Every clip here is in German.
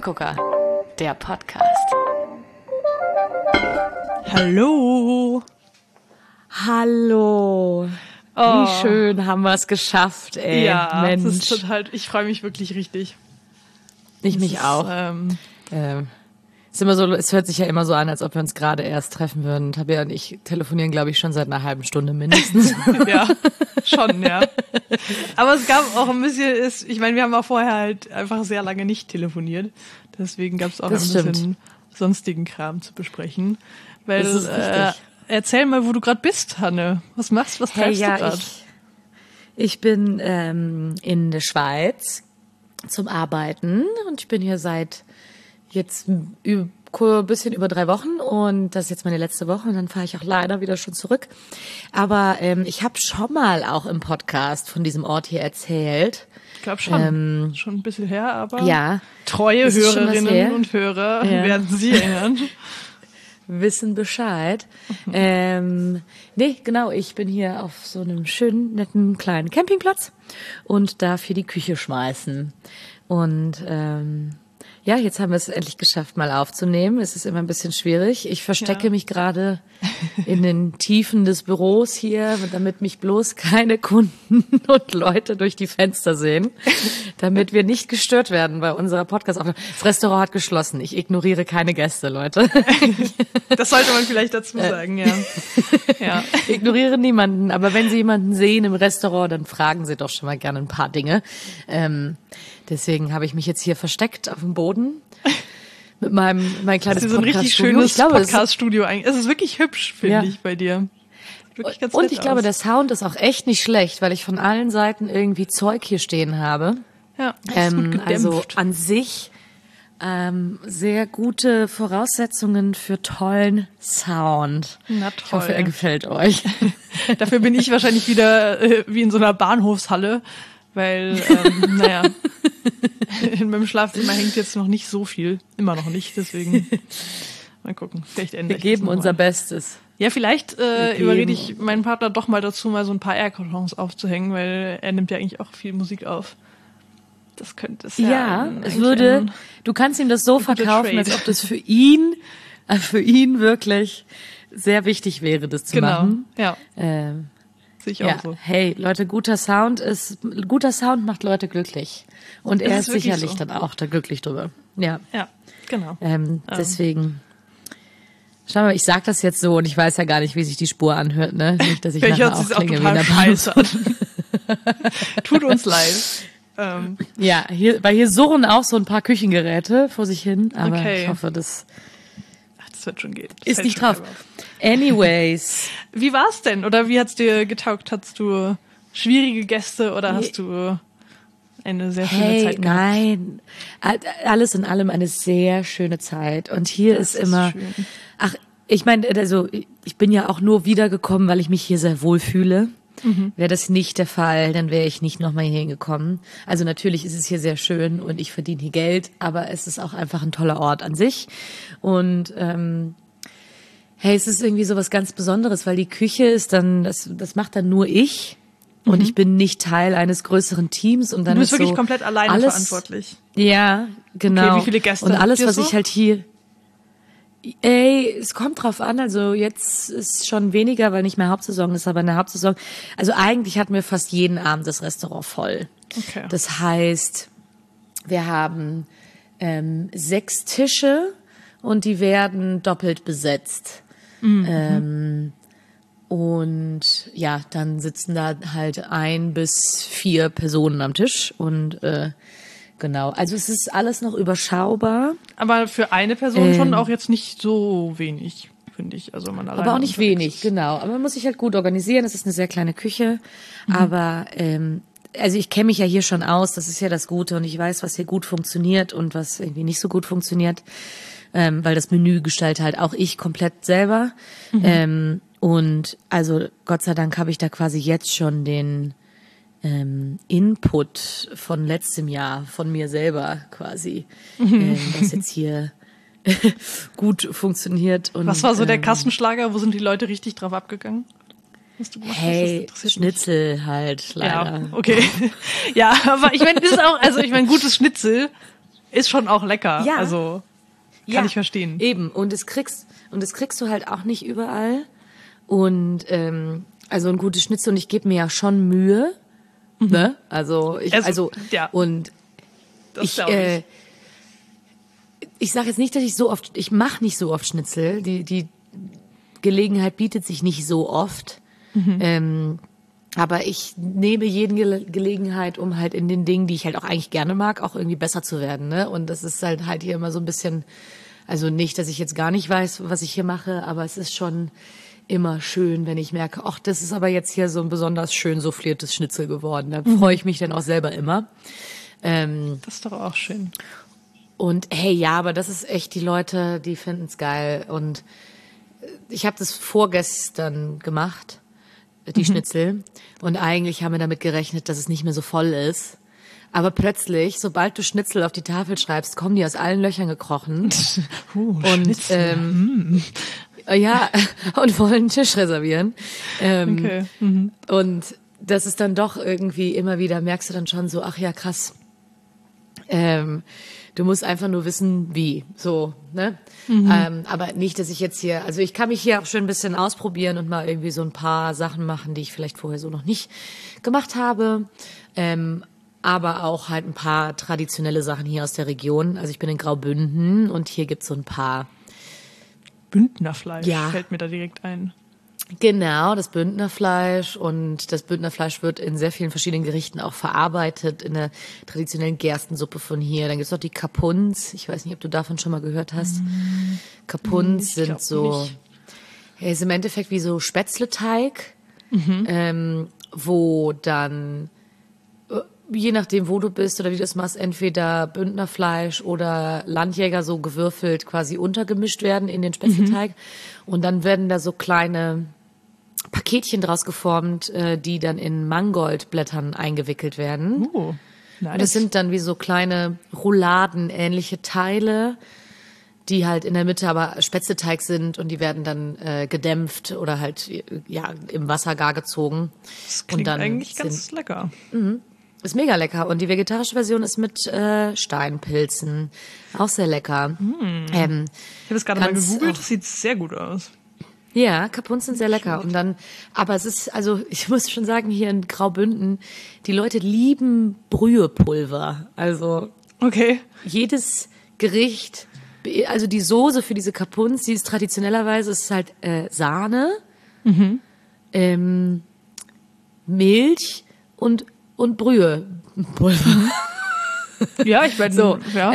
Vorgucker, der Podcast. Hallo. Hallo. Wie schön haben wir es geschafft, ey. Ja, Mensch. das ist total, ich freue mich wirklich richtig. Ich mich auch. Ist immer so, es hört sich ja immer so an, als ob wir uns gerade erst treffen würden. Tabea und ich telefonieren, glaube ich, schon seit einer halben Stunde mindestens. Ja, schon, ja. Aber es gab auch ein bisschen, ich meine, wir haben auch vorher halt einfach sehr lange nicht telefoniert. Deswegen gab es auch Das ein stimmt. bisschen sonstigen Kram zu besprechen. Weil, Das ist richtig. Erzähl mal, wo du gerade bist, Hanne. Was machst du? Was treibst du gerade? Ich bin in der Schweiz zum Arbeiten und ich bin hier seit jetzt ein bisschen über 3 Wochen und das ist jetzt meine letzte Woche und dann fahre ich auch leider wieder schon zurück. Aber ich habe schon mal auch im Podcast von diesem Ort hier erzählt. Ich glaube schon. Schon ein bisschen her, aber Ja, treue ist schon was her. Hörerinnen und Hörer werden sie erinnern. Wissen Bescheid. Nee, genau, ich bin hier auf so einem schönen, netten kleinen Campingplatz und darf hier die Küche schmeißen. Und ja, jetzt haben wir es endlich geschafft, mal aufzunehmen. Es ist immer ein bisschen schwierig. Ich verstecke mich gerade in den Tiefen des Büros hier, damit mich bloß keine Kunden und Leute durch die Fenster sehen, damit wir nicht gestört werden bei unserer Podcast-Aufnahme. Das Restaurant hat geschlossen. Ich ignoriere keine Gäste, Leute. Das sollte man vielleicht dazu sagen, ja. Ja. Ich ignoriere niemanden, aber wenn Sie jemanden sehen im Restaurant, dann fragen Sie doch schon mal gerne ein paar Dinge. Deswegen habe ich mich jetzt hier versteckt auf dem Boden mit mein kleines Das ist so ein richtig Podcast-Studio. schönes Podcast-Studio eigentlich. Es ist wirklich hübsch, finde ich, bei dir. Wirklich ganz Und nett ich glaube, aus. der Sound ist auch echt nicht schlecht, weil ich von allen Seiten irgendwie Zeug hier stehen habe. Ja, das ist gut gedämpft. Also an sich sehr gute Voraussetzungen für tollen Sound. Na toll. Ich hoffe, er gefällt euch. Dafür bin ich wahrscheinlich wieder wie in so einer Bahnhofshalle, weil, naja, in meinem Schlafzimmer hängt jetzt noch nicht so viel. Immer noch nicht, deswegen mal gucken. Vielleicht ändere Wir geben unser Bestes. Ja, vielleicht überrede ich meinen Partner doch mal dazu, mal so ein paar Airkartons aufzuhängen, weil er nimmt ja eigentlich auch viel Musik auf. Das könnte es Ja, es würde, du kannst ihm das so verkaufen, Trade. als ob das für ihn wirklich sehr wichtig wäre, das zu machen. Ja, sehe ich auch Ja, so. hey, Leute, guter Sound macht Leute glücklich. Und er ist ist wirklich sicherlich so. dann auch da glücklich drüber. Ja, Ja, genau. deswegen. Schau mal, ich sag das jetzt so und ich weiß ja gar nicht, wie sich die Spur anhört, ne? Nicht, dass ich Vielleicht nachher hört auch sich auch klinge wie in total der Bahn. scheiße an. Tut uns leid. Ja, weil hier surren auch so ein paar Küchengeräte vor sich hin, aber Okay. ich hoffe, das Ach, das wird schon gehen. Das ist fällt nicht schon drauf. selber auf. Anyways. Wie war's denn? Oder wie hat's dir getaugt? Hattest du schwierige Gäste oder hast du eine sehr schöne Hey, Zeit gehabt? nein. Alles in allem eine sehr schöne Zeit. Und hier Das ist immer, schön. ich meine, also ich bin ja auch nur wiedergekommen, weil ich mich hier sehr wohl fühle. Wäre das nicht der Fall, dann wäre ich nicht nochmal hier hingekommen. Also natürlich ist es hier sehr schön und ich verdiene hier Geld, aber es ist auch einfach ein toller Ort an sich. Und hey, es ist irgendwie so was ganz Besonderes, weil die Küche ist dann, das macht dann nur ich. Und ich bin nicht Teil eines größeren Teams. Und dann Du bist ist wirklich so komplett alleine alles, verantwortlich. Ja, genau. Okay, wie viele Gäste Und alles, habt ihr was so? ich halt hier... Ey, es kommt drauf an. Also jetzt ist schon weniger, weil nicht mehr Hauptsaison ist, aber in der Hauptsaison... Also eigentlich hatten wir fast jeden Abend das Restaurant voll. Okay. Das heißt, wir haben 6 Tische und die werden doppelt besetzt. Und ja, dann sitzen da halt 1 bis 4 Personen am Tisch und genau. Also es ist alles noch überschaubar, Aber für eine Person schon auch jetzt nicht so wenig, finde ich. Also man alleine aber auch nicht unterwegs wenig, ist. genau. Aber man muss sich halt gut organisieren. Es ist eine sehr kleine Küche, aber also ich kenne mich ja hier schon aus. Das ist ja das Gute und ich weiß, was hier gut funktioniert und was irgendwie nicht so gut funktioniert, weil das Menü gestalte halt auch ich komplett selber. Und also Gott sei Dank habe ich da quasi jetzt schon den Input von letztem Jahr von mir selber quasi, was jetzt hier gut funktioniert. Und, Was war so der Kassenschlager? Wo sind die Leute richtig drauf abgegangen? Was du gemacht hast? Das Hey, interessiert mich. Schnitzel halt, leider. Ja, okay. Ja, aber ich meine, das ist auch, also ich meine, gutes Schnitzel ist schon auch lecker. Ja. Also kann ich verstehen. Eben. Und das kriegst du halt auch nicht überall. Und also ein gutes Schnitzel, und ich gebe mir ja schon Mühe. Ne? Also ja. Und Das ich sage jetzt nicht, dass ich mache nicht so oft Schnitzel. Die Gelegenheit bietet sich nicht so oft. Aber ich nehme jede Gelegenheit, um halt in den Dingen, die ich halt auch eigentlich gerne mag, auch irgendwie besser zu werden. Ne? Und das ist halt hier immer so ein bisschen, also nicht, dass ich jetzt gar nicht weiß, was ich hier mache, aber es ist schon immer schön, wenn ich merke, ach, das ist aber jetzt hier so ein besonders schön souffliertes Schnitzel geworden. Da freue ich mich dann auch selber immer. Das ist doch auch schön. Und hey, ja, aber das ist echt, die Leute, die finden es geil. Und ich habe das vorgestern gemacht, die Schnitzel. Und eigentlich haben wir damit gerechnet, dass es nicht mehr so voll ist. Aber plötzlich, sobald du Schnitzel auf die Tafel schreibst, kommen die aus allen Löchern gekrochen. Und ja, und wollen einen Tisch reservieren. Okay. Und das ist dann doch irgendwie immer wieder, merkst du dann schon so, ach ja, krass. Du musst einfach nur wissen, wie, so, ne? Aber nicht, dass ich jetzt hier, also ich kann mich hier auch schön ein bisschen ausprobieren und mal irgendwie so ein paar Sachen machen, die ich vielleicht vorher so noch nicht gemacht habe. Aber auch halt ein paar traditionelle Sachen hier aus der Region. Also ich bin in Graubünden und hier gibt's so ein paar. Bündnerfleisch Ja. fällt mir da direkt ein. Genau, das Bündnerfleisch, und das Bündnerfleisch wird in sehr vielen verschiedenen Gerichten auch verarbeitet, in der traditionellen Gerstensuppe von hier. Dann gibt's noch die Kapuns, ich weiß nicht, ob du davon schon mal gehört hast. Kapuns sind so, ja, ist im Endeffekt wie so Spätzleteig, wo dann, je nachdem, wo du bist oder wie du das machst, entweder Bündnerfleisch oder Landjäger so gewürfelt quasi untergemischt werden in den Spätzleteig. Und dann werden da so kleine Paketchen draus geformt, die dann in Mangoldblättern eingewickelt werden. Nice. Und das sind dann wie so kleine Rouladen-ähnliche Teile, die halt in der Mitte aber Spätzleteig sind, und die werden dann gedämpft oder halt ja im Wasser gar gezogen. Das klingt und dann eigentlich ganz lecker. Ist mega lecker. Und die vegetarische Version ist mit Steinpilzen. Auch sehr lecker. Ich habe es gerade mal gegoogelt, auch, das sieht sehr gut aus. Ja, Kapuns sind sehr lecker. Und dann, aber es ist, also ich muss schon sagen, hier in Graubünden, die Leute lieben Brühepulver. Also Okay. jedes Gericht, also die Soße für diese Kapuns, die ist traditionellerweise, ist halt Sahne, Milch und Brühepulver. Ja, ich meine, So, ja.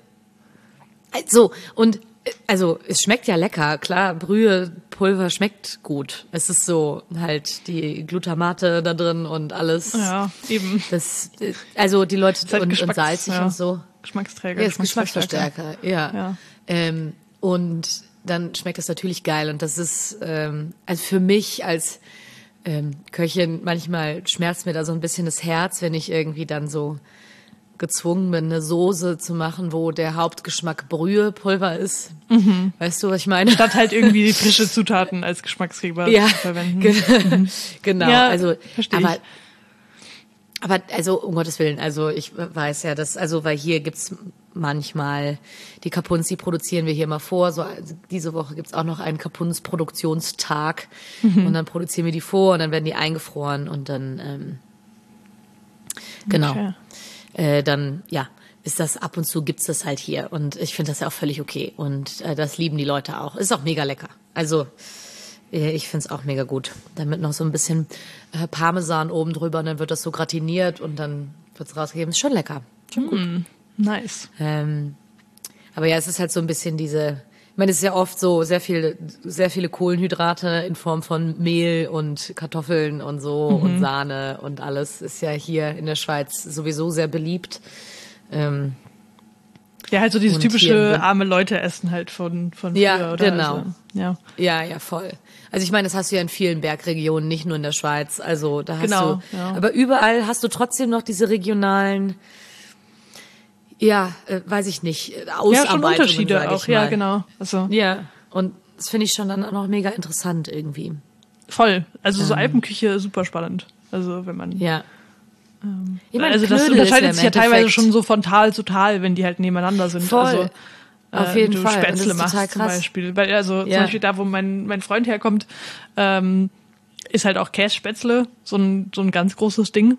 und also es schmeckt ja lecker, klar, Brühepulver schmeckt gut. Es ist so halt die Glutamate da drin und alles. Ja, eben. Das, also die Leute Halt und salzig und so. Geschmacksträger. Ja, ist Geschmacksverstärker, ja. Ja. Und dann schmeckt es natürlich geil, und das ist also für mich als Köchin, manchmal schmerzt mir da so ein bisschen das Herz, wenn ich irgendwie dann so gezwungen bin, eine Soße zu machen, wo der Hauptgeschmack Brühepulver ist. Weißt du, was ich meine? Statt halt irgendwie frische Zutaten als Geschmacksgeber Ja, zu verwenden. genau. Ja, also, versteh ich. aber also um Gottes Willen, also ich weiß ja, dass, also weil hier gibt's manchmal die Kapuns, die produzieren wir hier mal vor. So also diese Woche gibt's auch noch einen Kapuns-Produktionstag, und dann produzieren wir die vor und dann werden die eingefroren und dann genau. Okay. Dann, ja, ist das ab und zu gibt's das halt hier. Und ich finde das ja auch völlig okay. Und das lieben die Leute auch. Ist auch mega lecker. Also, ich find's auch mega gut. Damit noch so ein bisschen Parmesan oben drüber, und dann wird das so gratiniert und dann wird's rausgegeben. Ist schon lecker. Schon gut. Nice. Aber ja, es ist halt so ein bisschen diese, ich meine, es ist ja oft so sehr viele Kohlenhydrate in Form von Mehl und Kartoffeln und so und Sahne und alles ist ja hier in der Schweiz sowieso sehr beliebt. Ja, halt so dieses Und typische hier- arme Leute essen halt von früher, Ja, oder? genau. Also, ja. Ja, voll. Also ich meine, das hast du ja in vielen Bergregionen, nicht nur in der Schweiz. Also da hast Genau, du, ja. aber überall hast du trotzdem noch diese regionalen, ja, weiß ich nicht, Ja, schon Ausarbeitungen, Unterschiede sag auch, ich ja, mal. genau. Also Ja, und das finde ich schon dann auch noch mega interessant irgendwie. voll. Also so Alpenküche super spannend. Also wenn man Ja. Ich meine, also das Knödel unterscheidet ist sich ja teilweise Endeffekt schon so von Tal zu Tal, wenn die halt nebeneinander sind. voll. Also Auf jeden du Fall. Und das Spätzle ist machst total zum krass. Beispiel. Weil, also zum Ja. Beispiel da, wo mein Freund herkommt, ist halt auch Kässpätzle, so ein ganz großes Ding.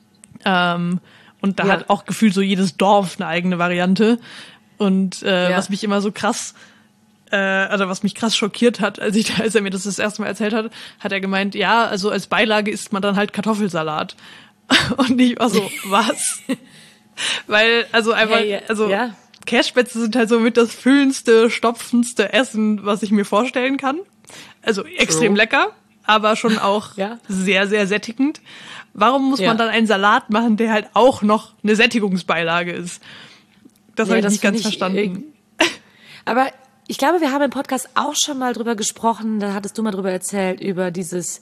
Und da Ja. hat auch gefühlt so jedes Dorf eine eigene Variante. Und Ja. was mich immer so krass, also was mich krass schockiert hat, als er mir das erste Mal erzählt hat, hat er gemeint, ja, also als Beilage isst man dann halt Kartoffelsalat. Und ich war so, was? Weil, also einfach, Hey, also ja. Kässpätzle sind halt so mit das füllendste, stopfendste Essen, was ich mir vorstellen kann. Also extrem lecker, aber schon auch Ja. sehr, sehr sättigend. Warum muss Ja. man dann einen Salat machen, der halt auch noch eine Sättigungsbeilage ist? Das Ja, habe ich das nicht ganz find ich verstanden. Aber ich glaube, wir haben im Podcast auch schon mal drüber gesprochen, da hattest du mal drüber erzählt, über dieses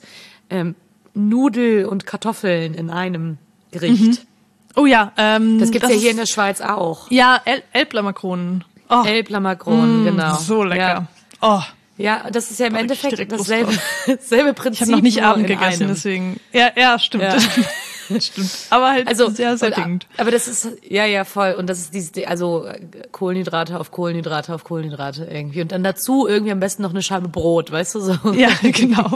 Nudel und Kartoffeln in einem Gericht. Oh ja, Das gibt's ja hier in ist- der Schweiz auch. Ja, Elblermakronen. Oh, Elblermakronen, genau. so lecker. Ja. Oh, Ja, das ist ja im Da krieg ich Endeffekt direkt Lust dasselbe, dasselbe Prinzip. ich habe noch nicht nur Abend in gegessen, einem. deswegen. Ja, stimmt. Ja. Stimmt. Aber halt Also sehr sättigend. Aber das ist ja voll und das ist dieses also Kohlenhydrate auf Kohlenhydrate auf Kohlenhydrate irgendwie und dann dazu irgendwie am besten noch eine Scheibe Brot, weißt du so. Ja, genau.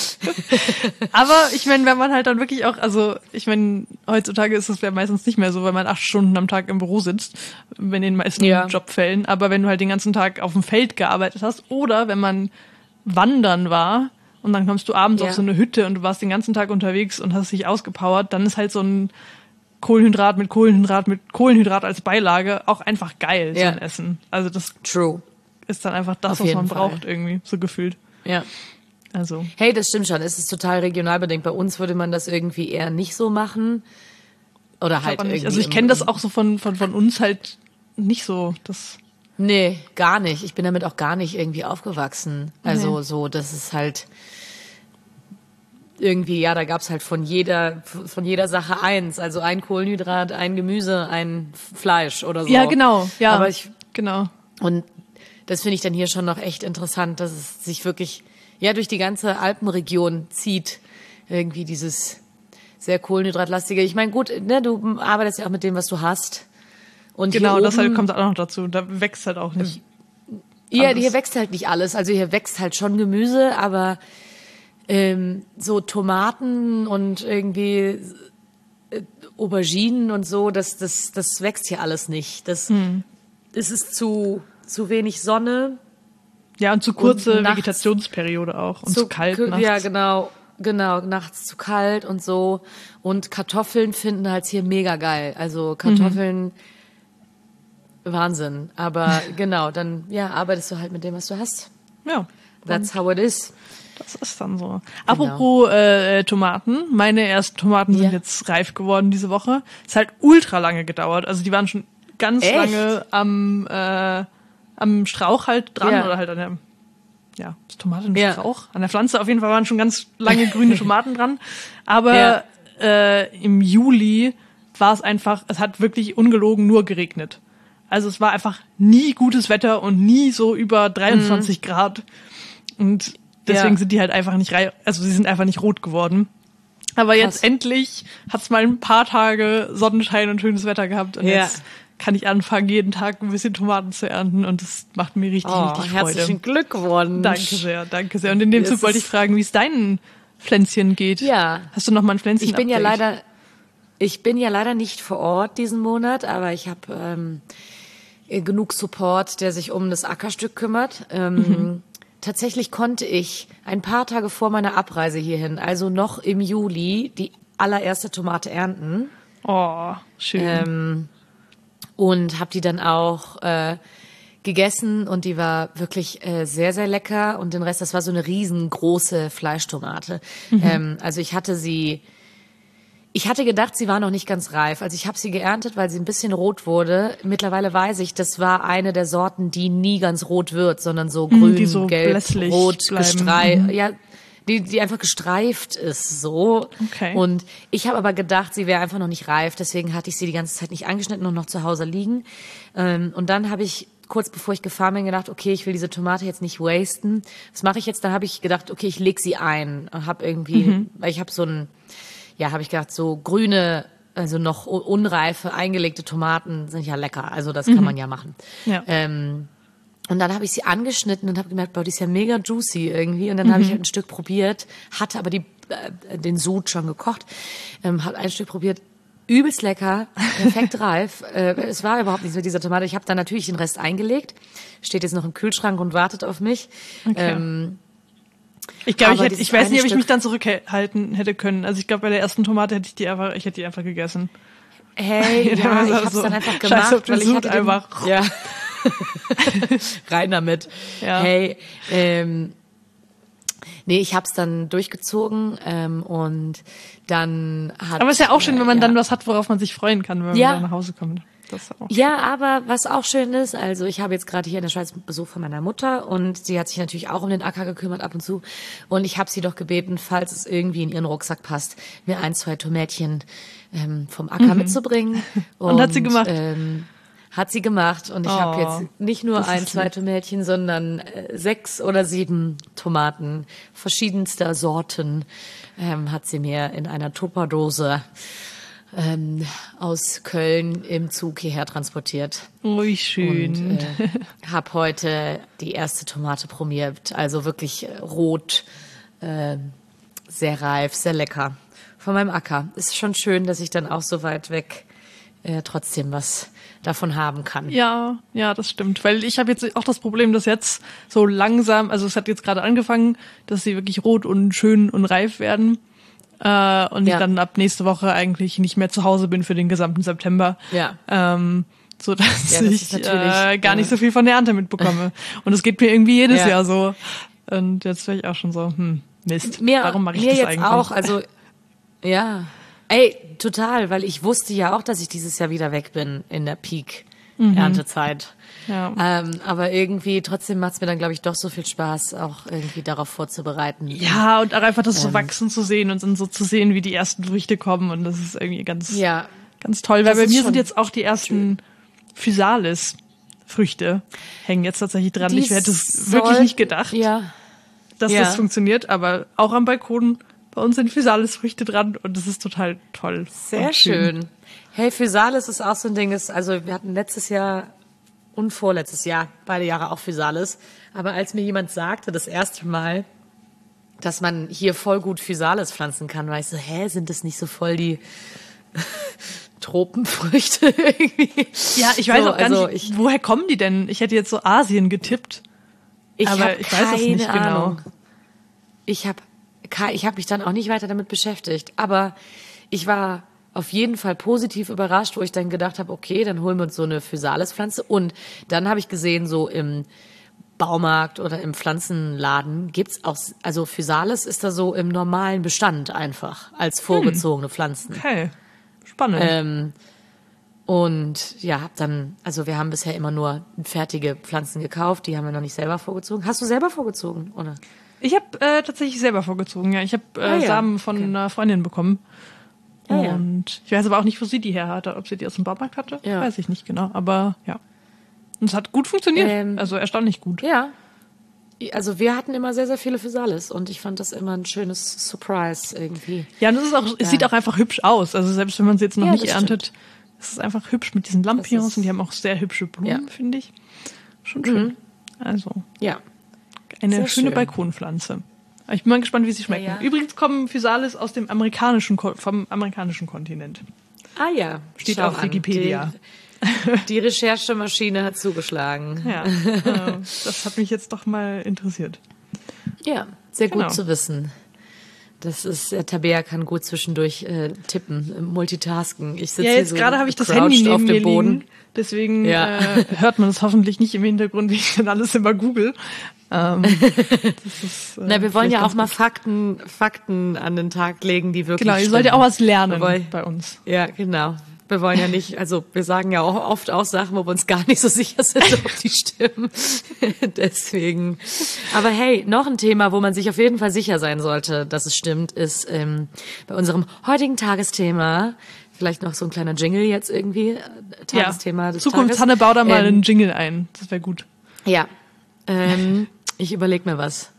Aber ich meine, wenn man halt dann wirklich auch, also ich meine, heutzutage ist es ja meistens nicht mehr so, weil man 8 Stunden am Tag im Büro sitzt, in den meisten Ja. Jobfällen. Aber wenn du halt den ganzen Tag auf dem Feld gearbeitet hast oder wenn man wandern war und dann kommst du abends Ja. auf so eine Hütte und du warst den ganzen Tag unterwegs und hast dich ausgepowert, dann ist halt so ein Kohlenhydrat mit Kohlenhydrat als Beilage auch einfach geil, so Ja. ein Essen. Also das True. ist dann einfach das, Auf was jeden man Fall. braucht irgendwie, so gefühlt. Ja. Also Hey, das stimmt schon. Es ist total regional bedingt. Bei uns würde man das irgendwie eher nicht so machen. Oder halt aber nicht. irgendwie. Also ich kenne das auch so von uns halt nicht so. Das Nee, gar nicht. Ich bin damit auch gar nicht irgendwie aufgewachsen. Also so, das ist halt irgendwie, ja, da gab's halt von jeder Sache eins. Also ein Kohlenhydrat, ein Gemüse, ein Fleisch oder so. ja, genau. Ja, Aber genau. und das finde ich dann hier schon noch echt interessant, dass es sich wirklich, ja, durch die ganze Alpenregion zieht. Irgendwie dieses sehr kohlenhydratlastige. Ich meine, gut, ne, du arbeitest ja auch mit dem, was du hast. Und Genau, hier das halt oben, kommt auch noch dazu. Da wächst halt auch nicht. ja, alles. hier wächst halt nicht alles. Also hier wächst halt schon Gemüse, aber so Tomaten und irgendwie Auberginen und so, das wächst hier alles nicht. Das ist zu wenig Sonne. Ja, und zu kurze und nachts- Vegetationsperiode auch. Und zu kalt nachts. Ja, genau, nachts zu kalt und so. Und Kartoffeln finden halt hier mega geil. Also Kartoffeln, Wahnsinn. Aber genau, dann ja, arbeitest du halt mit dem, was du hast. Ja, That's how it is. das ist dann so. Apropos Tomaten. Meine ersten Tomaten sind Ja. jetzt reif geworden diese Woche. Es hat ultra lange gedauert. Also die waren schon ganz Echt? lange am Strauch halt dran Ja. oder halt an der, ja, ist Tomate ein Ja. Strauch? An der Pflanze auf jeden Fall waren schon ganz lange grüne Tomaten dran. Aber Ja. im Juli war es einfach, es hat wirklich ungelogen nur geregnet. Also es war einfach nie gutes Wetter und nie so über 23 Grad. Und deswegen Ja. sind die halt einfach nicht also sie sind einfach nicht rot geworden. Aber Krass. jetzt endlich hat's mal ein paar Tage Sonnenschein und schönes Wetter gehabt und Ja. jetzt kann ich anfangen, jeden Tag ein bisschen Tomaten zu ernten und das macht mir richtig, Oh, richtig Freude. herzlichen Glückwunsch. Danke sehr, danke sehr. Und in dem Das Zug wollte ich ist- fragen, wie es deinen Pflänzchen geht. Ja. Hast du noch mal ein Pflänzchen? Ich bin ja leider nicht vor Ort diesen Monat, aber ich habe genug Support, der sich um das Ackerstück kümmert. Tatsächlich konnte ich ein paar Tage vor meiner Abreise hierhin, also noch im Juli, die allererste Tomate ernten. Oh, schön. Und habe die dann auch gegessen und die war wirklich sehr, sehr lecker. Und den Rest, das war so eine riesengroße Fleischtomate. Also ich hatte gedacht, sie war noch nicht ganz reif. Also ich habe sie geerntet, weil sie ein bisschen rot wurde. Mittlerweile weiß ich, das war eine der Sorten, die nie ganz rot wird, sondern so grün, die so gelb, blässlich rot, bleiben. gestreift. Ja, die einfach gestreift ist, so. Okay. Und ich habe aber gedacht, sie wäre einfach noch nicht reif. Deswegen hatte ich sie die ganze Zeit nicht angeschnitten und noch zu Hause liegen. Und dann habe ich kurz bevor ich gefahren bin, gedacht, okay, ich will diese Tomate jetzt nicht wasten. Was mache ich jetzt? Dann habe ich gedacht, okay, ich leg sie ein. Und habe irgendwie, weil ich habe habe ich gedacht, so grüne also noch unreife, eingelegte Tomaten sind ja lecker. Also das kann man ja machen. Ja. Und dann habe ich sie angeschnitten und habe gemerkt, boah, die ist ja mega juicy irgendwie. Und dann habe ich halt ein Stück probiert, hatte aber den Sud schon gekocht, habe ein Stück probiert, übelst lecker, perfekt reif. Es war überhaupt nichts mit dieser Tomate. Ich habe dann natürlich den Rest eingelegt, steht jetzt noch im Kühlschrank und wartet auf mich. Okay. Ich glaube, ich weiß nicht, ob ich mich dann zurückhalten hätte können. Also ich glaube, bei der ersten Tomate hätte ich die einfach gegessen. Hey, ja, ich hab's dann einfach gemacht, Scheiß auf den weil ich Sud hatte einfach. Ja. Rein damit. Ja. Hey, nee, ich hab's dann durchgezogen und dann hat... Aber es ist ja auch schön, wenn man dann was hat, worauf man sich freuen kann, wenn man wieder nach Hause kommt. Das ist auch ja, aber was auch schön ist, also ich habe jetzt gerade hier in der Schweiz Besuch von meiner Mutter und sie hat sich natürlich auch um den Acker gekümmert ab und zu und ich habe sie doch gebeten, falls es irgendwie in ihren Rucksack passt, mir 1, 2 Tomätchen vom Acker mitzubringen. Und hat sie gemacht? Hat sie gemacht und ich habe jetzt nicht nur 1, 2 Tomätchen, sondern 6 oder 7 Tomaten verschiedenster Sorten hat sie mir in einer Tupperdose aus Köln im Zug hierher transportiert. Ui, schön. Und habe heute die erste Tomate probiert. Also wirklich rot, sehr reif, sehr lecker. Von meinem Acker. Ist schon schön, dass ich dann auch so weit weg trotzdem was davon haben kann. Ja, das stimmt. Weil ich habe jetzt auch das Problem, dass jetzt so langsam, also es hat jetzt gerade angefangen, dass sie wirklich rot und schön und reif werden. Und ich dann ab nächste Woche eigentlich nicht mehr zu Hause bin für den gesamten September. Ja. So dass ich gar nicht so viel von der Ernte mitbekomme. Und es geht mir irgendwie jedes Jahr so. Und jetzt wäre ich auch schon so, Mist. Warum mache ich das jetzt eigentlich? Auch, also ja. Ey, total, weil ich wusste ja auch, dass ich dieses Jahr wieder weg bin in der Peak-Erntezeit. Ja. Aber irgendwie trotzdem macht's mir dann, glaube ich, doch so viel Spaß, auch irgendwie darauf vorzubereiten. Ja, und auch einfach das so wachsen zu sehen und dann so zu sehen, wie die ersten Früchte kommen. Und das ist irgendwie ganz toll, weil bei mir sind jetzt auch die ersten Physalis-Früchte hängen jetzt tatsächlich dran. Ich hätte es wirklich nicht gedacht, dass das funktioniert, aber auch am Balkon bei uns sind Physalis-Früchte dran und das ist total toll. Sehr schön. Hey, Physalis ist auch so ein Ding, also wir hatten letztes Jahr und vorletztes Jahr, beide Jahre auch Physalis. Aber als mir jemand sagte, das erste Mal, dass man hier voll gut Physalis pflanzen kann, war ich so, sind das nicht so voll die Tropenfrüchte irgendwie? Ja, ich weiß auch gar nicht, woher kommen die denn? Ich hätte jetzt so Asien getippt. Aber ich weiß es nicht genau. Ich habe mich dann auch nicht weiter damit beschäftigt. Aber ich war auf jeden Fall positiv überrascht, wo ich dann gedacht habe, okay, dann holen wir uns so eine Physalis-Pflanze. Und dann habe ich gesehen, so im Baumarkt oder im Pflanzenladen gibt's auch, also Physalis ist da so im normalen Bestand einfach als vorgezogene Pflanzen. Okay, spannend. Und ja, also wir haben bisher immer nur fertige Pflanzen gekauft, die haben wir noch nicht selber vorgezogen. Hast du selber vorgezogen, oder? Ich habe tatsächlich selber vorgezogen, ja. Ich habe Samen von einer Freundin bekommen. Und ich weiß aber auch nicht, wo sie die her hatte. Ob sie die aus dem Baumarkt hatte, weiß ich nicht genau. Aber ja. Und es hat gut funktioniert. Also erstaunlich gut. Ja. Also wir hatten immer sehr, sehr viele Physalis und ich fand das immer ein schönes Surprise irgendwie. Ja, und es sieht auch einfach hübsch aus. Also selbst wenn man sie jetzt noch nicht erntet, ist es einfach hübsch mit diesen Lampions und die haben auch sehr hübsche Blumen, finde ich. Schon schön. Also. Ja. Eine schöne Balkonpflanze. Ich bin mal gespannt, wie sie schmecken. Ja. Übrigens kommen Physalis aus dem vom amerikanischen Kontinent. Ah ja. Steht auf Wikipedia. Die Recherchemaschine hat zugeschlagen. Ja, das hat mich jetzt doch mal interessiert. Ja, sehr gut zu wissen. Das ist, Tabea kann gut zwischendurch tippen, multitasken. Ich sitze jetzt hier so gerade habe ich das Handy neben auf dem Boden. Liegen, deswegen hört man es hoffentlich nicht im Hintergrund, wie ich dann alles immer google. Wir wollen ja auch mal Fakten an den Tag legen, die wirklich ihr sollt ja auch was lernen bei uns. Ja, genau. Wir wollen ja nicht, also wir sagen ja auch oft auch Sachen, wo wir uns gar nicht so sicher sind, ob die stimmen. Deswegen. Aber hey, noch ein Thema, wo man sich auf jeden Fall sicher sein sollte, dass es stimmt, ist bei unserem heutigen Tagesthema, vielleicht noch so ein kleiner Jingle jetzt irgendwie, Tagesthema des Zukunft Tages. Hanne, bau da mal einen Jingle ein, das wäre gut. Ja, ich überlege mir was.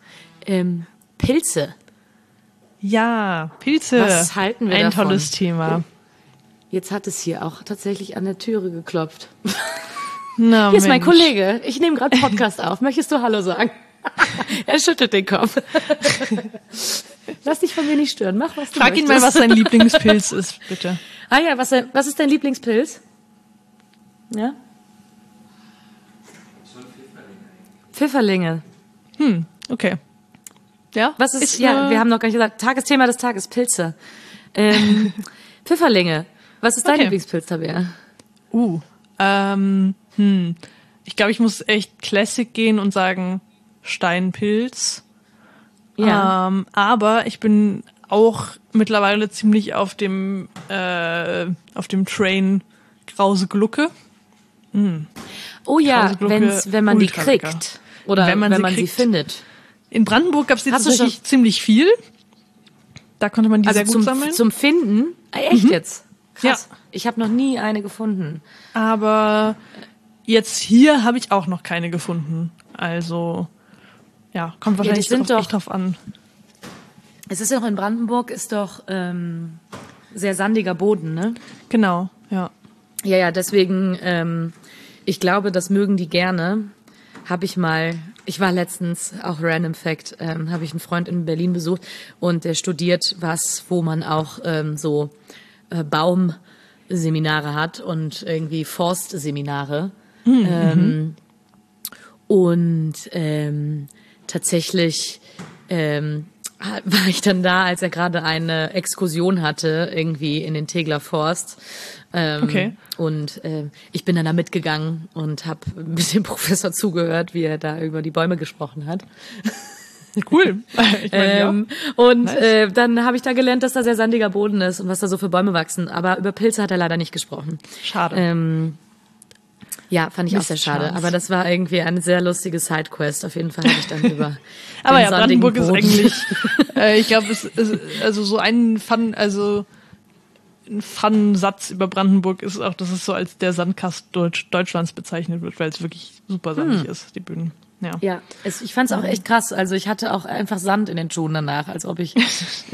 Pilze. Ja, Pilze. Was halten wir Ein davon? tolles Thema. Jetzt hat es hier auch tatsächlich an der Türe geklopft. Na, Hier ist mein Mensch. Kollege. Ich nehme gerade Podcast auf. Möchtest du Hallo sagen? Er schüttelt den Kopf. Lass dich von mir nicht stören. Mach, was du Frag ihn möchtest. mal, was sein Lieblingspilz ist, bitte. Ah ja, was ist dein Lieblingspilz? Ja? Pfifferlinge. Okay. Ja? Was ist, ja, wir haben noch gar nicht gesagt, Tagesthema des Tages, Pilze. Pfifferlinge. Was ist dein Okay. Lieblingspilz, Tabea? Ich glaube, ich muss echt Classic gehen und sagen Steinpilz. Ja. Aber ich bin auch mittlerweile ziemlich auf dem Train Krause Glucke. Oh ja, Krause Glucke, wenn man die ultra lecker. kriegt. Oder wenn man sie kriegt. findet. In Brandenburg gab es die Hast du tatsächlich ziemlich viel. Da konnte man die sehr gut sammeln. Zum Finden? Echt jetzt? Krass. Ja. Ich habe noch nie eine gefunden. Aber jetzt hier habe ich auch noch keine gefunden. Also, ja, kommt wahrscheinlich die sind echt drauf an. Es ist ja auch in Brandenburg, ist doch sehr sandiger Boden, ne? Genau, ja. Ja, deswegen, ich glaube, das mögen die gerne. Ich war letztens, auch Random Fact, habe ich einen Freund in Berlin besucht und der studiert wo man auch so Baumseminare hat und irgendwie Forstseminare. Tatsächlich war ich dann da, als er gerade eine Exkursion hatte, irgendwie in den Tegeler Forst. Okay. Und ich bin dann da mitgegangen und habe mit dem Professor zugehört, wie er da über die Bäume gesprochen hat. Cool. Ich meine, Nice. Dann habe ich da gelernt, dass da sehr sandiger Boden ist und was da so für Bäume wachsen. Aber über Pilze hat er leider nicht gesprochen. Schade. Ja, fand ich auch sehr schade. Chance. Aber das war irgendwie eine sehr lustige Sidequest. Auf jeden Fall habe ich dann über Aber den ja, sandigen Brandenburg ist Boden. eigentlich, ich glaube, es ist also so ein Fun-Satz über Brandenburg ist auch, dass es so als der Sandkast Deutschlands bezeichnet wird, weil es wirklich super sandig ist, die Böden. Ja. Ja, ich fand's auch echt krass. Also ich hatte auch einfach Sand in den Schuhen danach, als ob ich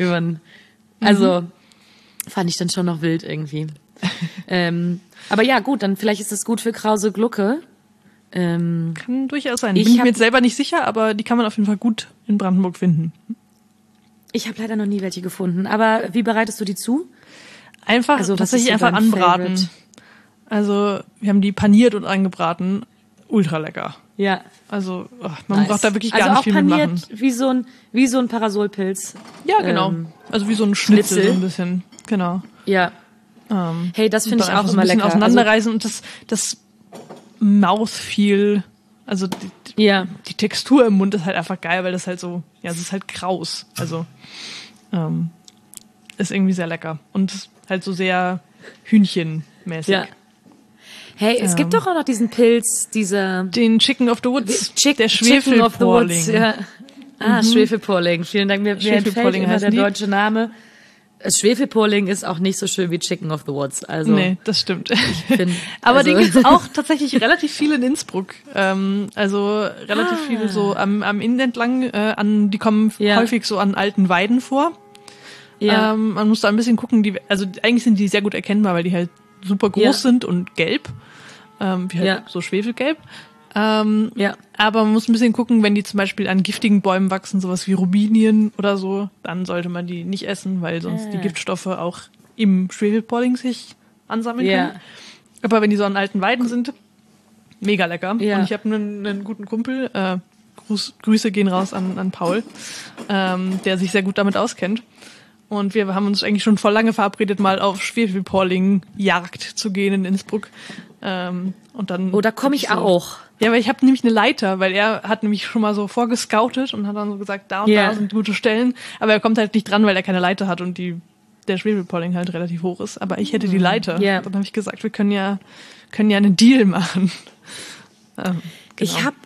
fand ich dann schon noch wild irgendwie. Aber ja, gut, dann vielleicht ist das gut für Krause Glucke. Kann durchaus sein. Ich Bin ich hab- mir jetzt selber nicht sicher, aber die kann man auf jeden Fall gut in Brandenburg finden. Ich habe leider noch nie welche gefunden. Aber wie bereitest du die zu? Einfach, Also, was tatsächlich ist so einfach dein anbraten. Favorite? Also, wir haben die paniert und angebraten. Ultra lecker. Ja. Also, man braucht da wirklich gar also nicht auch viel paniert, mitmachen. wie so ein Parasolpilz. Ja, genau. Also wie so ein Schnitzel, so ein bisschen. Genau. Ja. Hey, das finde ich dann auch einfach so immer ein bisschen lecker. auseinanderreißen und das Mouthfeel, also die Textur im Mund ist halt einfach geil, weil das halt so, ja, es ist halt kraus. Also ist irgendwie sehr lecker und ist halt so sehr Hühnchenmäßig. Ja. Hey, es gibt doch auch noch diesen Pilz, Den Chicken of the Woods, der Chicken of the Woods, Schwefelporling. ja. Schwefelporling. Vielen Dank. Mir entfällt Schwefelporling immer heißen der die. deutsche Name. Schwefelporling ist auch nicht so schön wie Chicken of the Woods. Also Nee, das stimmt. find, Aber also, den gibt's auch tatsächlich relativ viel in Innsbruck. Also relativ viele so am Inn entlang. Die kommen Ja. häufig so an alten Weiden vor. ja. Man muss da ein bisschen gucken. Also eigentlich sind die sehr gut erkennbar, weil die halt super groß Ja. sind und gelb. Wie halt Ja. so Schwefelgelb. ja. Aber man muss ein bisschen gucken, wenn die zum Beispiel an giftigen Bäumen wachsen, sowas wie Rubinien oder so, dann sollte man die nicht essen, weil sonst die Giftstoffe auch im Schwefelporling sich ansammeln Ja. können. Aber wenn die so an alten Weiden sind, mega lecker. Ja. Und ich habe einen guten Kumpel, Grüße gehen raus an Paul, der sich sehr gut damit auskennt. Und wir haben uns eigentlich schon vor lange verabredet, mal auf Schwefelporling-Jagd zu gehen in Innsbruck. Und dann Oh, da komme ich so, auch. Ja, weil ich habe nämlich eine Leiter, weil er hat nämlich schon mal so vorgescoutet und hat dann so gesagt, da und Ja. da sind gute Stellen. Aber er kommt halt nicht dran, weil er keine Leiter hat und der Schwefelpolling halt relativ hoch ist. Aber ich hätte die Leiter. Ja. Dann habe ich gesagt, wir können ja einen Deal machen. Genau. Ich habe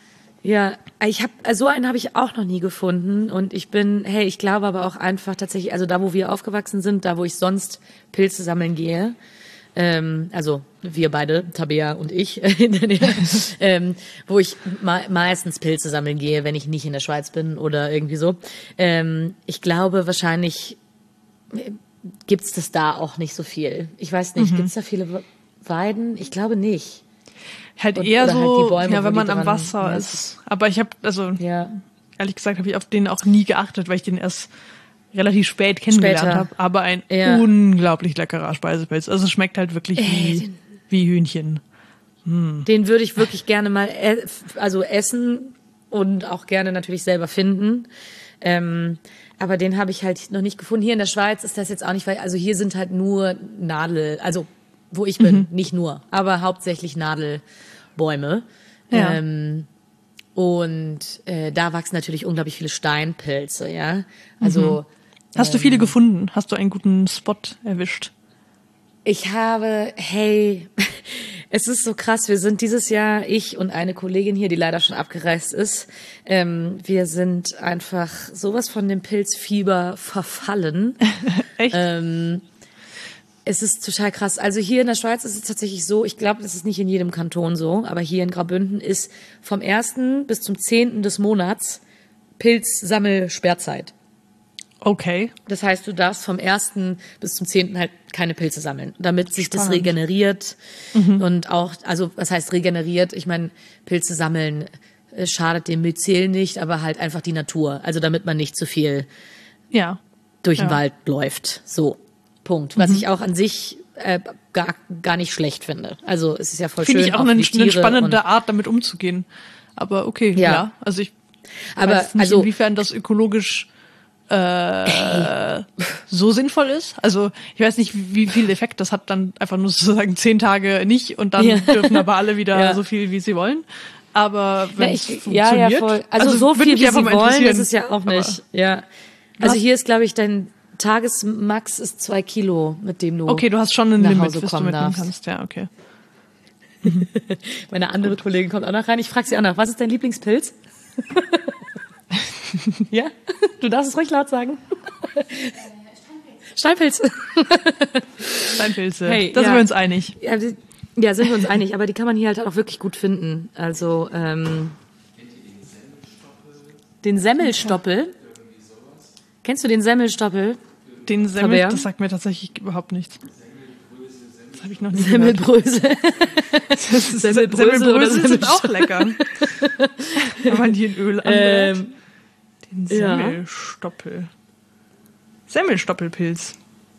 so einen habe ich auch noch nie gefunden und ich glaube aber auch einfach tatsächlich, also da, wo wir aufgewachsen sind, da, wo ich sonst Pilze sammeln gehe, also wir beide, Tabea und ich, in der Nähe, wo ich meistens Pilze sammeln gehe, wenn ich nicht in der Schweiz bin oder irgendwie so. Ich glaube wahrscheinlich gibt's das da auch nicht so viel. Ich weiß nicht, gibt's da viele Weiden? Ich glaube nicht. Halt eher oder so, halt die Bäume, ja, wo wenn die man am dran Wasser messen. ist. Aber ich habe, also Ja. ehrlich gesagt, habe ich auf den auch nie geachtet, weil ich den erst relativ spät kennengelernt Später. habe. Aber ein Ja. unglaublich leckerer Speisepilz. Also es schmeckt halt wirklich wie Hühnchen. Den würde ich wirklich gerne mal essen und auch gerne natürlich selber finden. Aber den habe ich halt noch nicht gefunden. Hier in der Schweiz ist das jetzt auch nicht, weil, also hier sind halt nur also wo ich bin, nicht nur, aber hauptsächlich Nadelbäume. Ja. Da wachsen natürlich unglaublich viele Steinpilze, ja. Also Hast du viele gefunden? Hast du einen guten Spot erwischt? Es ist so krass, wir sind dieses Jahr, ich und eine Kollegin hier, die leider schon abgereist ist, wir sind einfach sowas von dem Pilzfieber verfallen. Echt? Es ist total krass. Also hier in der Schweiz ist es tatsächlich so, ich glaube, das ist nicht in jedem Kanton so, aber hier in Graubünden ist vom 1. bis zum 10. des Monats Pilzsammelsperrzeit. Okay. Das heißt, du darfst vom 1. bis zum 10. halt keine Pilze sammeln, damit sich das Spannend. regeneriert. Und auch, also was heißt regeneriert? Ich meine, Pilze sammeln schadet dem Myzel nicht, aber halt einfach die Natur. Also damit man nicht zu viel Ja. durch den Ja. Wald läuft. So, Punkt. Was ich auch an sich gar nicht schlecht finde. Also es ist ja voll Finde schön. ich auch für eine die Tiere spannende Art, damit umzugehen. Aber okay, Ja. ja. Also ich Aber weiß nicht, also inwiefern das ökologisch so sinnvoll ist. Also ich weiß nicht, wie viel Effekt das hat, dann einfach nur sozusagen 10 Tage nicht und dann Ja. dürfen aber alle wieder Ja. so viel, wie sie wollen. Aber wenn es ja, funktioniert, voll. Also so würde viel, mich wie einfach sie mal wollen, interessieren. ist es ja auch nicht. Ja. Also hier ist, glaube ich, dein Tagesmax ist 2 Kilo, mit dem du Okay, du hast schon ein nach Limit, Hause was du kommen mitnehmen darfst. kannst. Ja, okay. Meine andere Kollegin kommt auch noch rein. Ich frage sie auch noch, was ist dein Lieblingspilz? Ja? Du darfst es ruhig laut sagen. Steinpilz. Steinpilze. Hey, Da sind ja. wir uns einig. Ja, sind wir uns einig, aber die kann man hier halt auch wirklich gut finden. Also, den Semmelstoppel. Kennst du den Semmelstoppel? Den Semmel, Fabian? das sagt mir tatsächlich überhaupt nichts. Das habe ich noch nie gehört. Semmelbrösel. Semmelbrösel oder Semmelbrösel sind auch lecker. Wenn man die in Öl anbrät. Den ja. Semmelstoppel. Semmelstoppelpilz.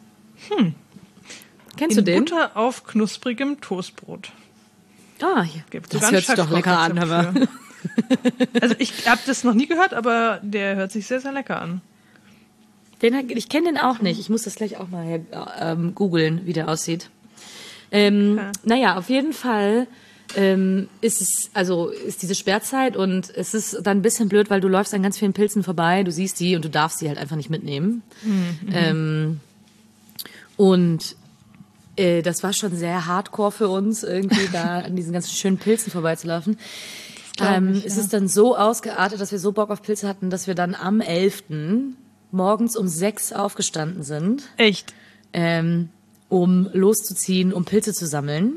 Kennst du In den? Butter auf knusprigem Toastbrot. Ah, Gibt das sogar ein hört sich doch lecker an, Schöpfrezept aber. für. Also ich habe das noch nie gehört, aber der hört sich sehr, sehr lecker an. Ich kenne den auch nicht. Ich muss das gleich auch mal googeln, wie der aussieht. Naja, auf jeden Fall ist diese Sperrzeit und es ist dann ein bisschen blöd, weil du läufst an ganz vielen Pilzen vorbei, du siehst die und du darfst sie halt einfach nicht mitnehmen. Das war schon sehr hardcore für uns, irgendwie da an diesen ganzen schönen Pilzen vorbeizulaufen. Es ist dann so ausgeartet, dass wir so Bock auf Pilze hatten, dass wir dann am 11. morgens um 6 aufgestanden sind. Echt? Um loszuziehen, um Pilze zu sammeln.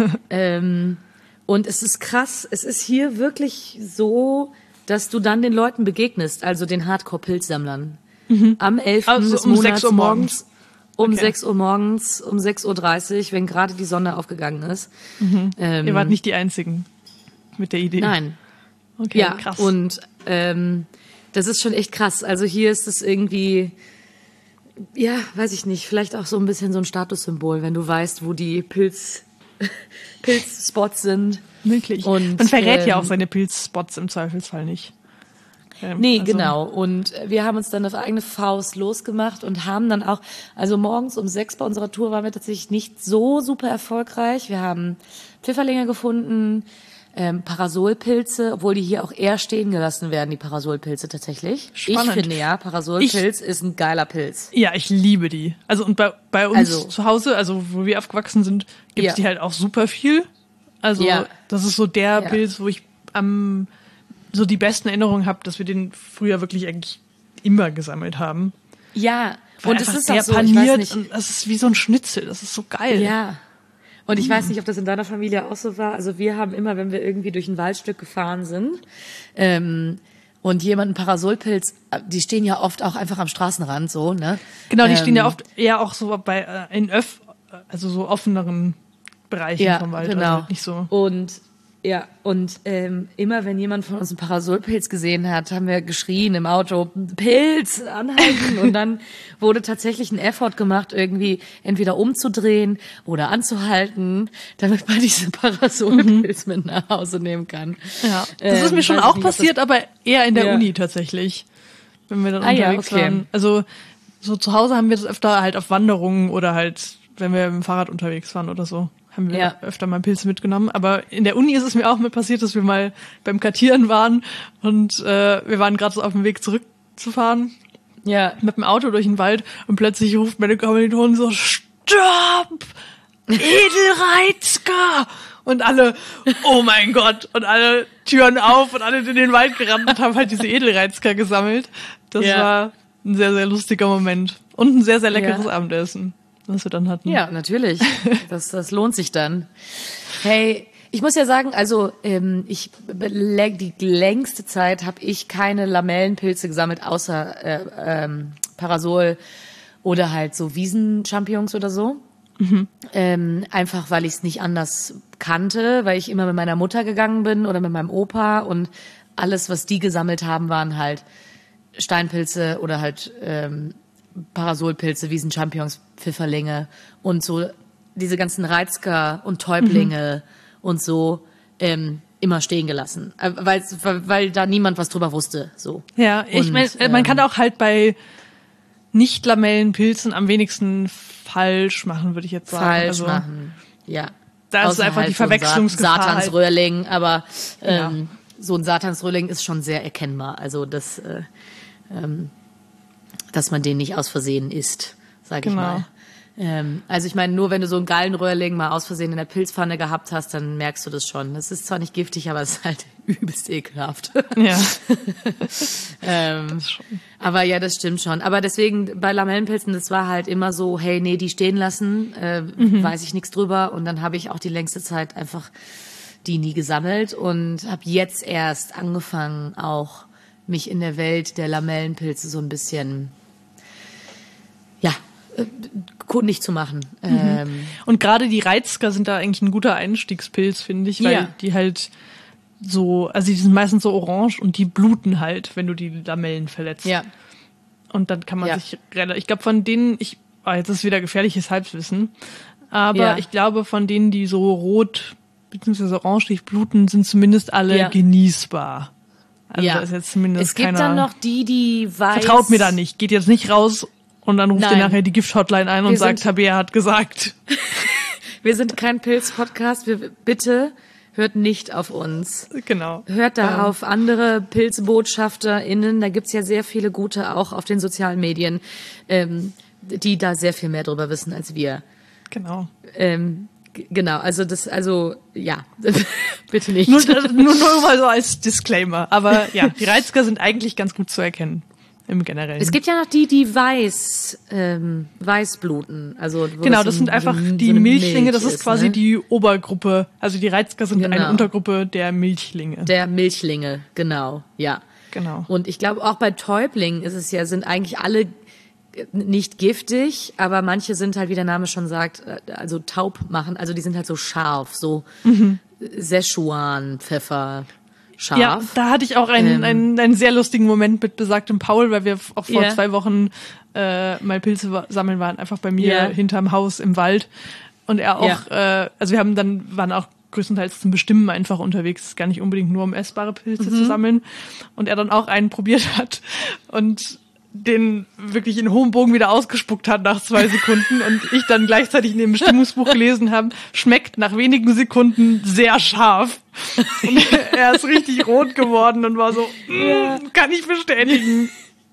Und es ist krass, es ist hier wirklich so, dass du dann den Leuten begegnest, also den Hardcore-Pilzsammlern. Am 11. Also des um Monats 6 Uhr morgens. um Okay. 6 Uhr morgens, um 6.30 Uhr, wenn gerade die Sonne aufgegangen ist. Ihr wart nicht die Einzigen mit der Idee. Nein. Okay, Ja, krass. und das ist schon echt krass. Also hier ist es irgendwie, ja, weiß ich nicht, vielleicht auch so ein bisschen so ein Statussymbol, wenn du weißt, wo die Pilzspots sind. Wirklich. Und, Man verrät ja auch seine Pilzspots im Zweifelsfall nicht. Nee, Also- genau. Und wir haben uns dann auf eigene Faust losgemacht und haben dann auch, also morgens um 6 bei unserer Tour waren wir tatsächlich nicht so super erfolgreich. Wir haben Pfifferlinge gefunden, Parasolpilze, obwohl die hier auch eher stehen gelassen werden, die Parasolpilze tatsächlich. Spannend. Ich finde ja, Parasolpilz ist ein geiler Pilz. Ja, ich liebe die. Also und bei uns Also- zu Hause, also wo wir aufgewachsen sind, gibt's Ja. die halt auch super viel. Also Ja. das ist so der Ja. Pilz, wo ich so die besten Erinnerungen habe, dass wir den früher wirklich eigentlich immer gesammelt haben. Ja, Weil und es einfach ist der auch so, ich weiß paniert nicht. und das ist wie so ein Schnitzel. Das ist so geil. Ja. Und ich weiß nicht, ob das in deiner Familie auch so war. Also wir haben immer, wenn wir irgendwie durch ein Waldstück gefahren sind, Mhm. Und jemand, ein Parasolpilz, die stehen ja oft auch einfach am Straßenrand, so, ne? Genau, die stehen ja oft eher auch so bei also so offeneren Bereichen vom Wald. Genau. Also halt nicht so. Und immer wenn jemand von uns einen Parasolpilz gesehen hat, haben wir geschrien im Auto, Pilz, anhalten. Und dann wurde tatsächlich ein Effort gemacht, irgendwie entweder umzudrehen oder anzuhalten, damit man diesen Parasolpilz mit nach Hause nehmen kann. Ja, das ist mir schon auch passiert, aber eher in der Uni tatsächlich, wenn wir dann unterwegs waren. Also so zu Hause haben wir das öfter halt auf Wanderungen oder halt, wenn wir mit dem Fahrrad unterwegs waren oder so. Haben wir öfter mal Pilze mitgenommen. Aber in der Uni ist es mir auch mal passiert, dass wir mal beim Kartieren waren und wir waren gerade so auf dem Weg zurückzufahren. Ja. Mit dem Auto durch den Wald und plötzlich ruft meine Kommilitonin so, Stopp! Edelreizker! Und alle, oh mein Gott! Und alle Türen auf und alle sind in den Wald gerannt und haben halt diese Edelreizker gesammelt. Das war ein sehr, sehr lustiger Moment. Und ein sehr, sehr leckeres Abendessen, was wir dann hatten. Ja, natürlich. Das lohnt sich dann. Hey, ich muss ja sagen, also die längste Zeit habe ich keine Lamellenpilze gesammelt, außer Parasol oder halt so Wiesenchampignons oder so. Mhm. Einfach, weil ich es nicht anders kannte, weil ich immer mit meiner Mutter gegangen bin oder mit meinem Opa und alles, was die gesammelt haben, waren halt Steinpilze oder halt Parasolpilze, Wiesenchampignons, Pfifferlinge und so diese ganzen Reizker und Täublinge und so immer stehen gelassen, weil da niemand was drüber wusste. So. Ja, ich meine, man kann auch halt bei Nicht-Lamellenpilzen am wenigsten falsch machen, würde ich jetzt sagen. Falsch machen, ja. Da ist einfach die Verwechslungsgefahr. Satansröhrling, aber so ein Satansröhrling ist schon sehr erkennbar. Also das dass man den nicht aus Versehen isst, sag ich mal. Also ich meine, nur wenn du so einen Gallenröhrling mal aus Versehen in der Pilzpfanne gehabt hast, dann merkst du das schon. Das ist zwar nicht giftig, aber es ist halt übelst ekelhaft. Ja. Aber ja, das stimmt schon. Aber deswegen bei Lamellenpilzen, das war halt immer so, hey, nee, die stehen lassen, weiß ich nichts drüber. Und dann habe ich auch die längste Zeit einfach die nie gesammelt und habe jetzt erst angefangen, auch mich in der Welt der Lamellenpilze so ein bisschen kundig zu machen. Und gerade die Reizker sind da eigentlich ein guter Einstiegspilz, finde ich, weil die halt so, also die sind meistens so orange und die bluten halt, wenn du die Lamellen verletzt. Ja. Und dann kann man sich ich glaube von denen, jetzt ist wieder gefährliches Halbwissen, aber ich glaube von denen, die so rot bzw. orange bluten, sind zumindest alle genießbar. Also da ist jetzt zumindest es gibt dann noch die weiß... Vertraut mir da nicht, geht jetzt nicht raus und dann ruft ihr nachher die Gift-Hotline ein und sagt, Tabea hat gesagt. Wir sind kein Pilz-Podcast, bitte hört nicht auf uns. Genau. Hört da auf andere PilzbotschafterInnen, da gibt's ja sehr viele gute auch auf den sozialen Medien, die da sehr viel mehr drüber wissen als wir. Genau. Genau, ja, bitte nicht. Nur mal so als Disclaimer. Aber ja, die Reizker sind eigentlich ganz gut zu erkennen im Generellen. Es gibt ja noch die weiß bluten. Also genau, das sind einfach die Milchlinge. Das ist quasi die Obergruppe. Also die Reizker sind eine Untergruppe der Milchlinge. Der Milchlinge, genau, ja. Genau. Und ich glaube auch bei Täublingen sind eigentlich alle nicht giftig, aber manche sind halt, wie der Name schon sagt, also taub machen. Also die sind halt so scharf, so Szechuan, Pfeffer, scharf. Ja, da hatte ich auch einen sehr lustigen Moment mit besagtem Paul, weil wir auch vor 2 Wochen mal Pilze sammeln waren, einfach bei mir hinterm Haus im Wald. Und er auch, also waren auch größtenteils zum Bestimmen einfach unterwegs, gar nicht unbedingt nur um essbare Pilze zu sammeln. Und er dann auch einen probiert hat und den wirklich in hohem Bogen wieder ausgespuckt hat nach 2 Sekunden und ich dann gleichzeitig in dem Bestimmungsbuch gelesen habe, schmeckt nach wenigen Sekunden sehr scharf. Und er ist richtig rot geworden und war so, kann ich bestätigen.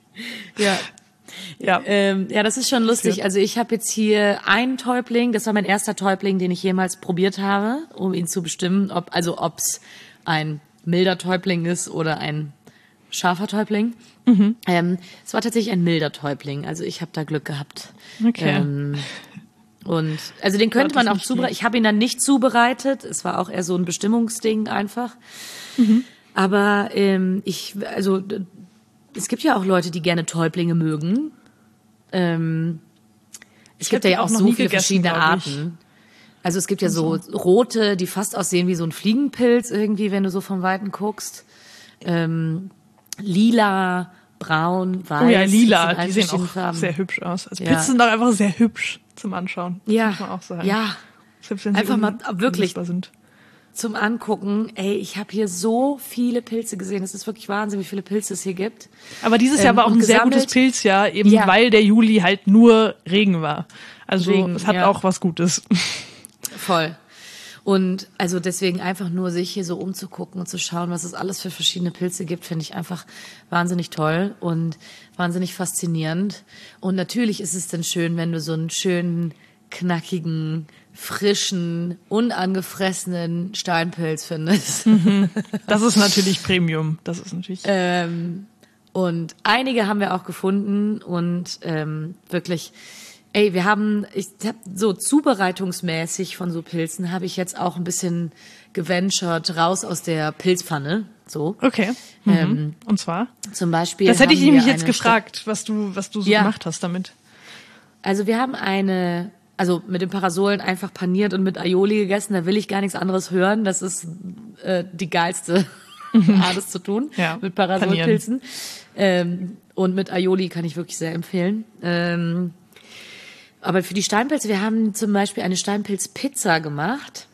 Ja, das ist schon lustig. Also ich habe jetzt hier einen Täubling, das war mein erster Täubling, den ich jemals probiert habe, um ihn zu bestimmen, ob's ein milder Täubling ist oder ein scharfer Täubling. Es war tatsächlich ein milder Täubling, also ich habe da Glück gehabt. Okay. Und also den könnte man auch zubereiten. Ich habe ihn dann nicht zubereitet, es war auch eher so ein Bestimmungsding einfach. Aber es gibt ja auch Leute, die gerne Täublinge mögen. Es gibt ja auch so viele verschiedene Arten. Also es gibt ja so rote, die fast aussehen wie so ein Fliegenpilz irgendwie, wenn du so von Weitem guckst. Lila, braun, weiß. Oh ja, lila, die sehen auch Farben. Sehr hübsch aus. Also Pilze sind doch einfach sehr hübsch zum Anschauen. Ja, muss man auch sagen. Ja. Selbst wenn sie einfach mal wirklich sind. Zum Angucken. Ey, ich habe hier so viele Pilze gesehen. Es ist wirklich Wahnsinn, wie viele Pilze es hier gibt. Aber dieses Jahr war auch ein sehr gutes Pilzjahr, eben weil der Juli halt nur Regen war. Also es hat auch was Gutes. Voll. Und also deswegen einfach nur sich hier so umzugucken und zu schauen, was es alles für verschiedene Pilze gibt, finde ich einfach wahnsinnig toll und wahnsinnig faszinierend. Und natürlich ist es dann schön, wenn du so einen schönen, knackigen, frischen, unangefressenen Steinpilz findest. Das ist natürlich Premium. Das ist natürlich. Und einige haben wir auch gefunden und wirklich. Ich habe so zubereitungsmäßig von so Pilzen habe ich jetzt auch ein bisschen geventured raus aus der Pilzpfanne. So. Okay. Und zwar? Zum Beispiel. Das hätte ich nämlich jetzt gefragt, was du so gemacht hast damit. Also wir haben mit den Parasolen einfach paniert und mit Aioli gegessen. Da will ich gar nichts anderes hören. Das ist die geilste Art, es zu tun. Ja, mit Parasolpilzen. Und mit Aioli kann ich wirklich sehr empfehlen. Aber für die Steinpilze, wir haben zum Beispiel eine Steinpilzpizza gemacht.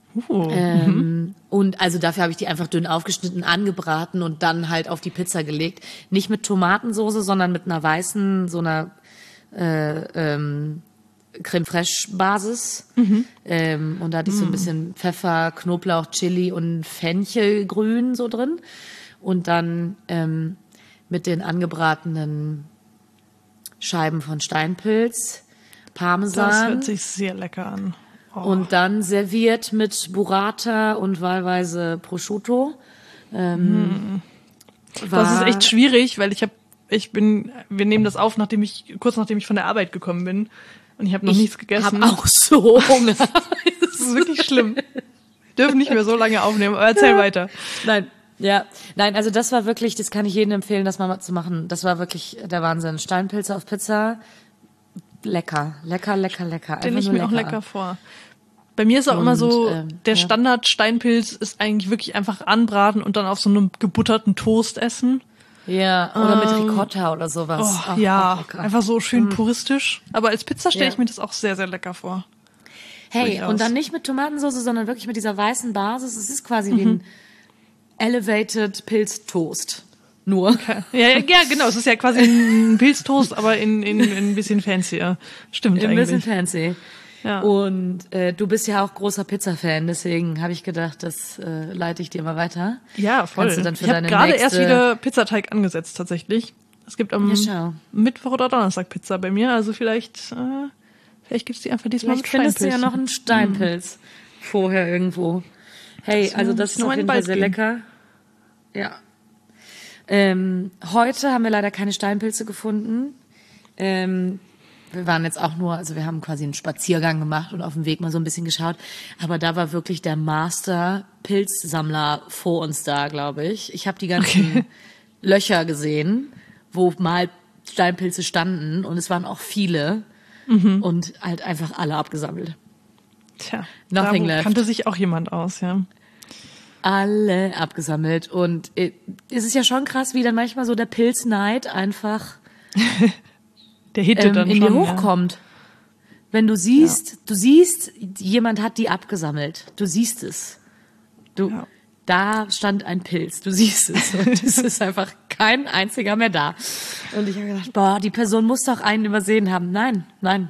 Und also dafür habe ich die einfach dünn aufgeschnitten, angebraten und dann halt auf die Pizza gelegt. Nicht mit Tomatensoße, sondern mit einer weißen, so einer Creme Fraiche Basis. Und da hatte ich so ein bisschen Pfeffer, Knoblauch, Chili und Fenchelgrün so drin. Und dann mit den angebratenen Scheiben von Steinpilz, Parmesan. Das hört sich sehr lecker an. Oh. Und dann serviert mit Burrata und wahlweise Prosciutto. Das ist echt schwierig, weil wir nehmen das auf, kurz nachdem ich von der Arbeit gekommen bin. Und ich habe noch nichts gegessen. Ich habe auch so Hunger. Das ist wirklich schlimm. Wir dürfen nicht mehr so lange aufnehmen, aber erzähl weiter. Nein, also das war wirklich, das kann ich jedem empfehlen, das mal zu machen. Das war wirklich der Wahnsinn. Steinpilze auf Pizza. Lecker. Stelle ich mir auch lecker vor. Bei mir ist auch immer so, der Standard-Steinpilz ist eigentlich wirklich einfach anbraten und dann auf so einem gebutterten Toast essen. Ja, oder mit Ricotta oder sowas. Oh, einfach so schön puristisch. Aber als Pizza stelle ich mir das auch sehr, sehr lecker vor. Hey, und dann nicht mit Tomatensauce, sondern wirklich mit dieser weißen Basis. Es ist quasi wie ein Elevated Pilztoast. Nur. Okay. Ja, genau. Es ist ja quasi ein Pilztoast, aber in ein bisschen fancier. Stimmt eigentlich. Ein bisschen fancy. Ja. Und du bist ja auch großer Pizza-Fan, deswegen habe ich gedacht, das leite ich dir mal weiter. Ja, voll. Kannst du dann für ich habe gerade erst wieder Pizzateig angesetzt, tatsächlich. Es gibt am Mittwoch oder Donnerstag Pizza bei mir, also vielleicht gibt's die einfach diesmal mit Steinpilz. Findest du ja noch einen Steinpilz vorher irgendwo. Hey, also das ist auf jeden Fall sehr lecker. Ja. Heute haben wir leider keine Steinpilze gefunden. Wir waren jetzt auch wir haben quasi einen Spaziergang gemacht und auf dem Weg mal so ein bisschen geschaut. Aber da war wirklich der Master-Pilzsammler vor uns da, glaube ich. Ich habe die ganzen Löcher gesehen, wo mal Steinpilze standen. Und es waren auch viele. Und halt einfach alle abgesammelt. Tja, Nothing da left. Kannte sich auch jemand aus, ja. Alle abgesammelt. Und es ist ja schon krass, wie dann manchmal so der Pilzneid einfach der hittet dann in schon, dir hochkommt. Ja. Wenn du siehst, jemand hat die abgesammelt. Du siehst es. Da stand ein Pilz. Du siehst es. Und es ist einfach kein einziger mehr da. Und ich habe gedacht, die Person muss doch einen übersehen haben. Nein. Nein.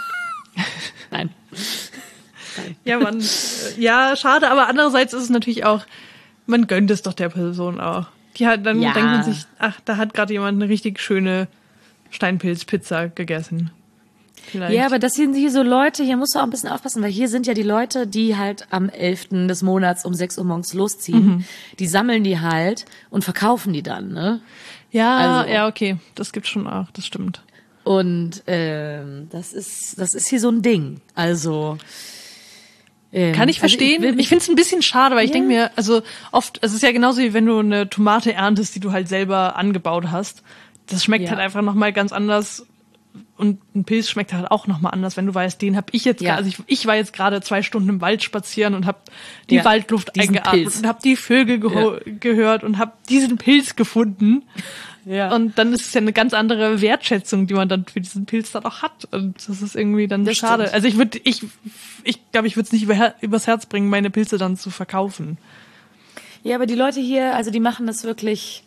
Ja, schade, aber andererseits ist es natürlich auch, man gönnt es doch der Person auch. Dann denkt man sich, ach, da hat gerade jemand eine richtig schöne Steinpilzpizza gegessen. Vielleicht. Ja, aber das sind hier so Leute, hier musst du auch ein bisschen aufpassen, weil hier sind ja die Leute, die halt am 11. des Monats um 6 Uhr morgens losziehen. Die sammeln die halt und verkaufen die dann, ne? Ja, okay, das gibt's schon auch, das stimmt. Und das ist hier so ein Ding. Also Kann ich verstehen. Ich finde es ein bisschen schade, weil ich denke mir, also oft, es ist ja genauso wie wenn du eine Tomate erntest, die du halt selber angebaut hast. Das schmeckt halt einfach nochmal ganz anders. Und ein Pilz schmeckt halt auch nochmal anders, wenn du weißt, den habe ich jetzt gerade, also ich war jetzt gerade 2 Stunden im Wald spazieren und habe die Waldluft eingeatmet und habe die Vögel gehört und habe diesen Pilz gefunden. Ja. Und dann ist es ja eine ganz andere Wertschätzung, die man dann für diesen Pilz dann auch hat. Und das ist irgendwie dann schade. Stimmt. Also ich glaube, ich würde es nicht übers Herz bringen, meine Pilze dann zu verkaufen. Ja, aber die Leute hier, also die machen das wirklich,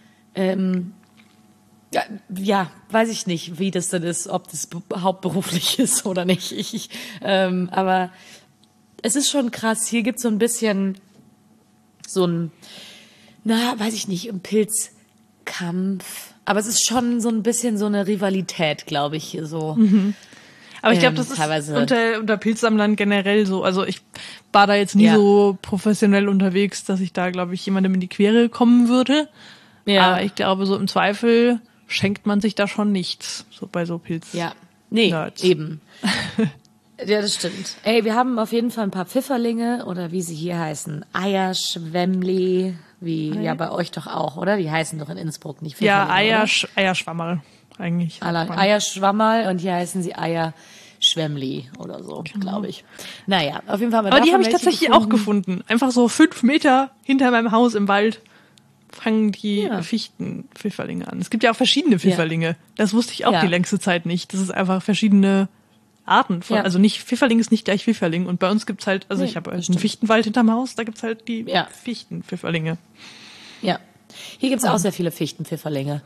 weiß ich nicht, wie das denn ist, ob das hauptberuflich ist oder nicht. Aber es ist schon krass. Hier gibt's so ein bisschen so ein, weiß ich nicht, ein Pilzkampf. Aber es ist schon so ein bisschen so eine Rivalität, glaube ich, hier so. Mhm. Aber ich glaube, das ist unter Pilzsammlern generell so. Also ich war da jetzt nie so professionell unterwegs, dass ich da, glaube ich, jemandem in die Quere kommen würde. Ja. Aber ich glaube, so im Zweifel schenkt man sich da schon nichts, so bei so Pilz. Ja, Nerds. Eben. Ja, das stimmt. Ey, wir haben auf jeden Fall ein paar Pfifferlinge oder wie sie hier heißen, Eierschwemmli, ja bei euch doch auch, oder? Die heißen doch in Innsbruck nicht Pfifferlinge. Ja, Eierschwammerl eigentlich. Eierschwammerl und hier heißen sie Eierschwemmli oder so, glaube ich. Naja, auf jeden Fall haben wir aber die habe ich tatsächlich auch gefunden. Einfach so 5 Meter hinter meinem Haus im Wald fangen die Fichtenpfifferlinge an. Es gibt ja auch verschiedene Pfifferlinge. Ja. Das wusste ich auch die längste Zeit nicht. Das ist einfach verschiedene Arten von, also nicht, Pfifferling ist nicht gleich Pfifferling. Und bei uns gibt's halt, also ich habe einen Fichtenwald hinterm Haus, da gibt's halt die Fichtenpfifferlinge. Ja. Hier gibt's auch sehr viele Fichtenpfifferlinge.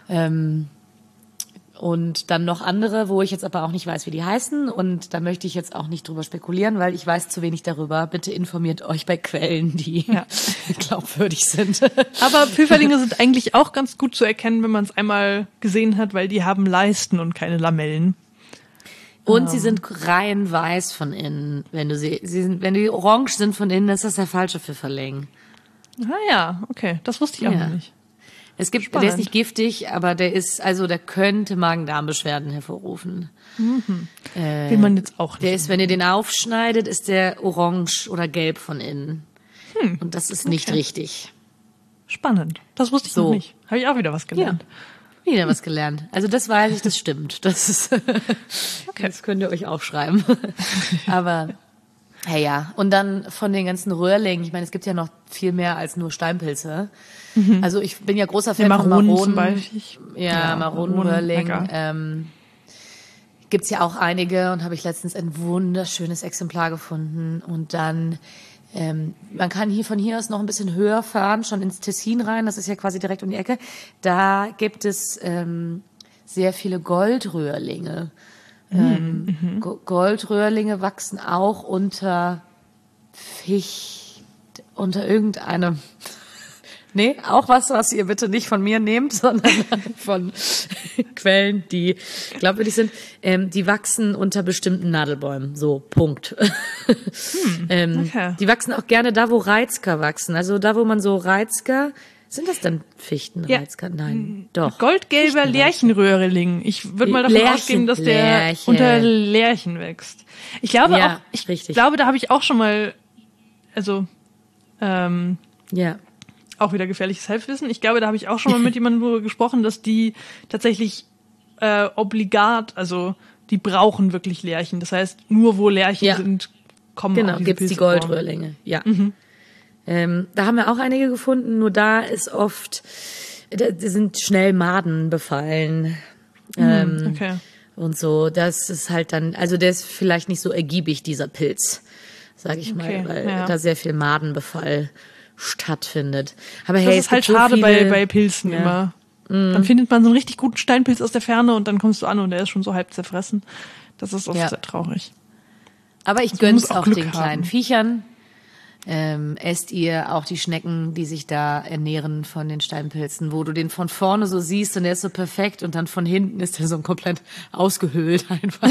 Und dann noch andere, wo ich jetzt aber auch nicht weiß, wie die heißen. Und da möchte ich jetzt auch nicht drüber spekulieren, weil ich weiß zu wenig darüber. Bitte informiert euch bei Quellen, die glaubwürdig sind. Aber Pfifferlinge sind eigentlich auch ganz gut zu erkennen, wenn man es einmal gesehen hat, weil die haben Leisten und keine Lamellen. Und sie sind rein weiß von innen. Wenn die orange sind von innen, ist das der falsche Pfifferling. Ah ja, okay. Das wusste ich auch noch nicht. Es gibt, der ist nicht giftig, aber der könnte Magen-Darm-Beschwerden hervorrufen. Mhm. Will man jetzt auch nicht. Der ist, wenn ihr den aufschneidet, ist der orange oder gelb von innen. Und das ist nicht richtig. Spannend. Das wusste ich noch nicht. Habe ich auch wieder was gelernt. Ja. Wieder was gelernt. Also das weiß ich, das stimmt. Das ist, das könnt ihr euch aufschreiben. Aber, ja. Und dann von den ganzen Röhrlingen, ich meine, es gibt ja noch viel mehr als nur Steinpilze. Also ich bin ja großer Fan von Maronen zum Beispiel. Ja, Maronenröhrling. Gibt's ja auch einige und habe ich letztens ein wunderschönes Exemplar gefunden. Und dann, man kann von hier aus noch ein bisschen höher fahren, schon ins Tessin rein, das ist ja quasi direkt um die Ecke. Da gibt es sehr viele Goldröhrlinge. Goldröhrlinge wachsen auch unter irgendeinem... Nee, auch was ihr bitte nicht von mir nehmt, sondern von Quellen, die glaubwürdig sind. Die wachsen unter bestimmten Nadelbäumen. So, Punkt. Okay. Die wachsen auch gerne da, wo Reizker wachsen. Also da, wo man so Reizker... Sind das dann Fichtenreizker? Nein, doch. Goldgelber Lärchenröhrling. Ich würde mal davon ausgehen, dass der unter Lärchen wächst. Ich glaube auch, glaube, da habe ich auch schon mal, auch wieder gefährliches Halbwissen. Ich glaube, da habe ich auch schon mal mit jemandem darüber gesprochen, dass die tatsächlich obligat, also die brauchen wirklich Lärchen. Das heißt, nur wo Lärchen sind, kommen auch diese gibt's Pilze die Goldröhrlinge. Ja. Da haben wir auch einige gefunden, nur da ist oft, da sind schnell Maden befallen. Und so, das ist halt dann, also der ist vielleicht nicht so ergiebig, dieser Pilz, sag ich mal, weil da sehr viel Madenbefall stattfindet. Aber hey, das ist halt schade bei Pilzen immer. Dann findet man so einen richtig guten Steinpilz aus der Ferne und dann kommst du an und der ist schon so halb zerfressen. Das ist oft sehr traurig. Aber ich gönn's auch den kleinen Viechern. Esst ihr auch die Schnecken, die sich da ernähren von den Steinpilzen, wo du den von vorne so siehst und der ist so perfekt und dann von hinten ist der so komplett ausgehöhlt einfach.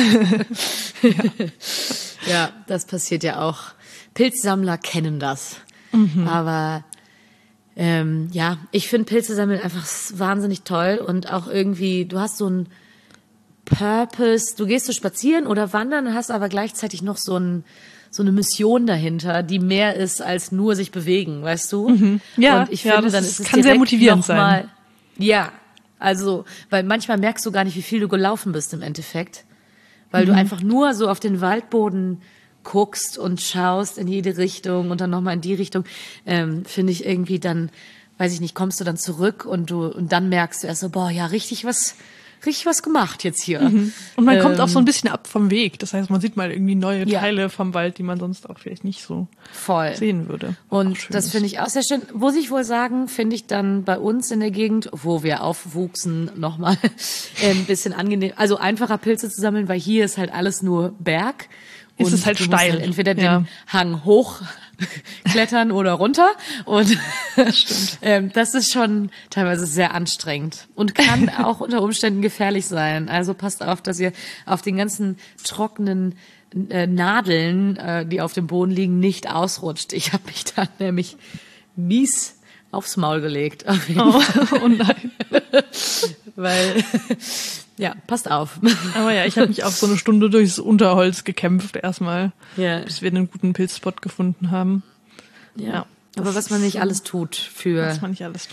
Ja, das passiert ja auch. Pilzsammler kennen das. Aber ich finde Pilze sammeln einfach wahnsinnig toll und auch irgendwie, du hast so ein Purpose, du gehst so spazieren oder wandern, hast aber gleichzeitig noch so ein eine Mission dahinter, die mehr ist als nur sich bewegen, weißt du? Ja, und ich finde, dann ist es kann sehr motivierend sein. Ja, also, weil manchmal merkst du gar nicht, wie viel du gelaufen bist im Endeffekt, weil du einfach nur so auf den Waldboden guckst und schaust in jede Richtung und dann nochmal in die Richtung, finde ich irgendwie dann, weiß ich nicht, kommst du dann zurück und dann merkst du erst so, boah, ja, richtig was gemacht jetzt hier. Und man kommt auch so ein bisschen ab vom Weg. Das heißt, man sieht mal irgendwie neue Teile vom Wald, die man sonst auch vielleicht nicht so sehen würde. Und das finde ich auch sehr schön. Muss ich wohl sagen, finde ich dann bei uns in der Gegend, wo wir aufwuchsen, nochmal ein bisschen angenehm. Also einfacher Pilze zu sammeln, weil hier ist halt alles nur Berg. Ist es halt steil. Halt entweder den Hang hoch klettern oder runter. Und das ist schon teilweise sehr anstrengend und kann auch unter Umständen gefährlich sein. Also passt auf, dass ihr auf den ganzen trockenen Nadeln, die auf dem Boden liegen, nicht ausrutscht. Ich habe mich da nämlich mies aufs Maul gelegt. Auf jeden Fall. Oh nein. Weil, ja, passt auf. Aber ja, ich habe mich auch so eine Stunde durchs Unterholz gekämpft erstmal, bis wir einen guten Pilzspot gefunden haben. Ja. Aber was man nicht alles tut Aber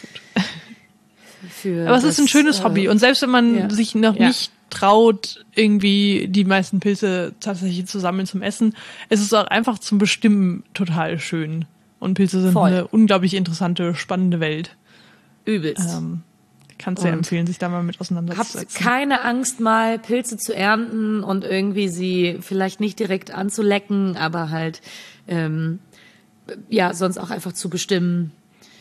es ist ein schönes Hobby. Und selbst wenn man sich noch nicht traut, irgendwie die meisten Pilze tatsächlich zu sammeln zum Essen, es ist auch einfach zum Bestimmen total schön. Und Pilze sind eine unglaublich interessante, spannende Welt. Übelst. Kannst sehr empfehlen, sich da mal mit auseinanderzusetzen. Habt keine Angst, mal Pilze zu ernten und irgendwie sie vielleicht nicht direkt anzulecken, aber halt sonst auch einfach zu bestimmen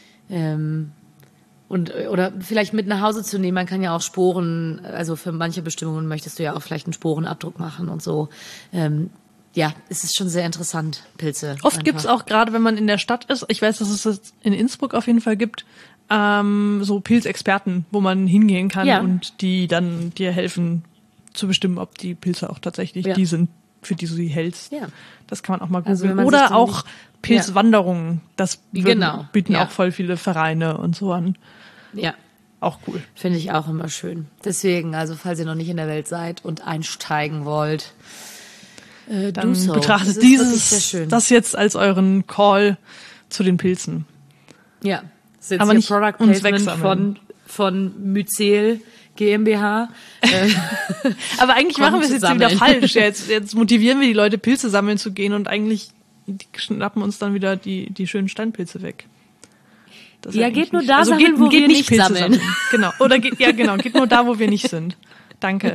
oder vielleicht mit nach Hause zu nehmen. Man kann ja auch Sporen, also für manche Bestimmungen möchtest du ja auch vielleicht einen Sporenabdruck machen und so. Es ist schon sehr interessant, Pilze. Oft gibt's auch, gerade wenn man in der Stadt ist, ich weiß, dass es das in Innsbruck auf jeden Fall gibt, so Pilzexperten, wo man hingehen kann und die dann dir helfen zu bestimmen, ob die Pilze auch tatsächlich die sind, für die du sie hältst. Ja. Das kann man auch mal googeln. Also oder auch Pilzwanderungen. Das bieten auch voll viele Vereine und so an. Ja. Auch cool. Finde ich auch immer schön. Deswegen, also falls ihr noch nicht in der Welt seid und einsteigen wollt, dann betrachtet das jetzt als euren Call zu den Pilzen. Ja. Das ist jetzt aber nicht Product Placement von Mycel GmbH. Aber eigentlich machen wir es jetzt wieder falsch. Jetzt motivieren wir die Leute, Pilze sammeln zu gehen und eigentlich die schnappen uns dann wieder die schönen Steinpilze weg. Geht nur da sammeln, wo wir nicht Pilze sammeln. Genau. Oder geht nur da, wo wir nicht sind. Danke.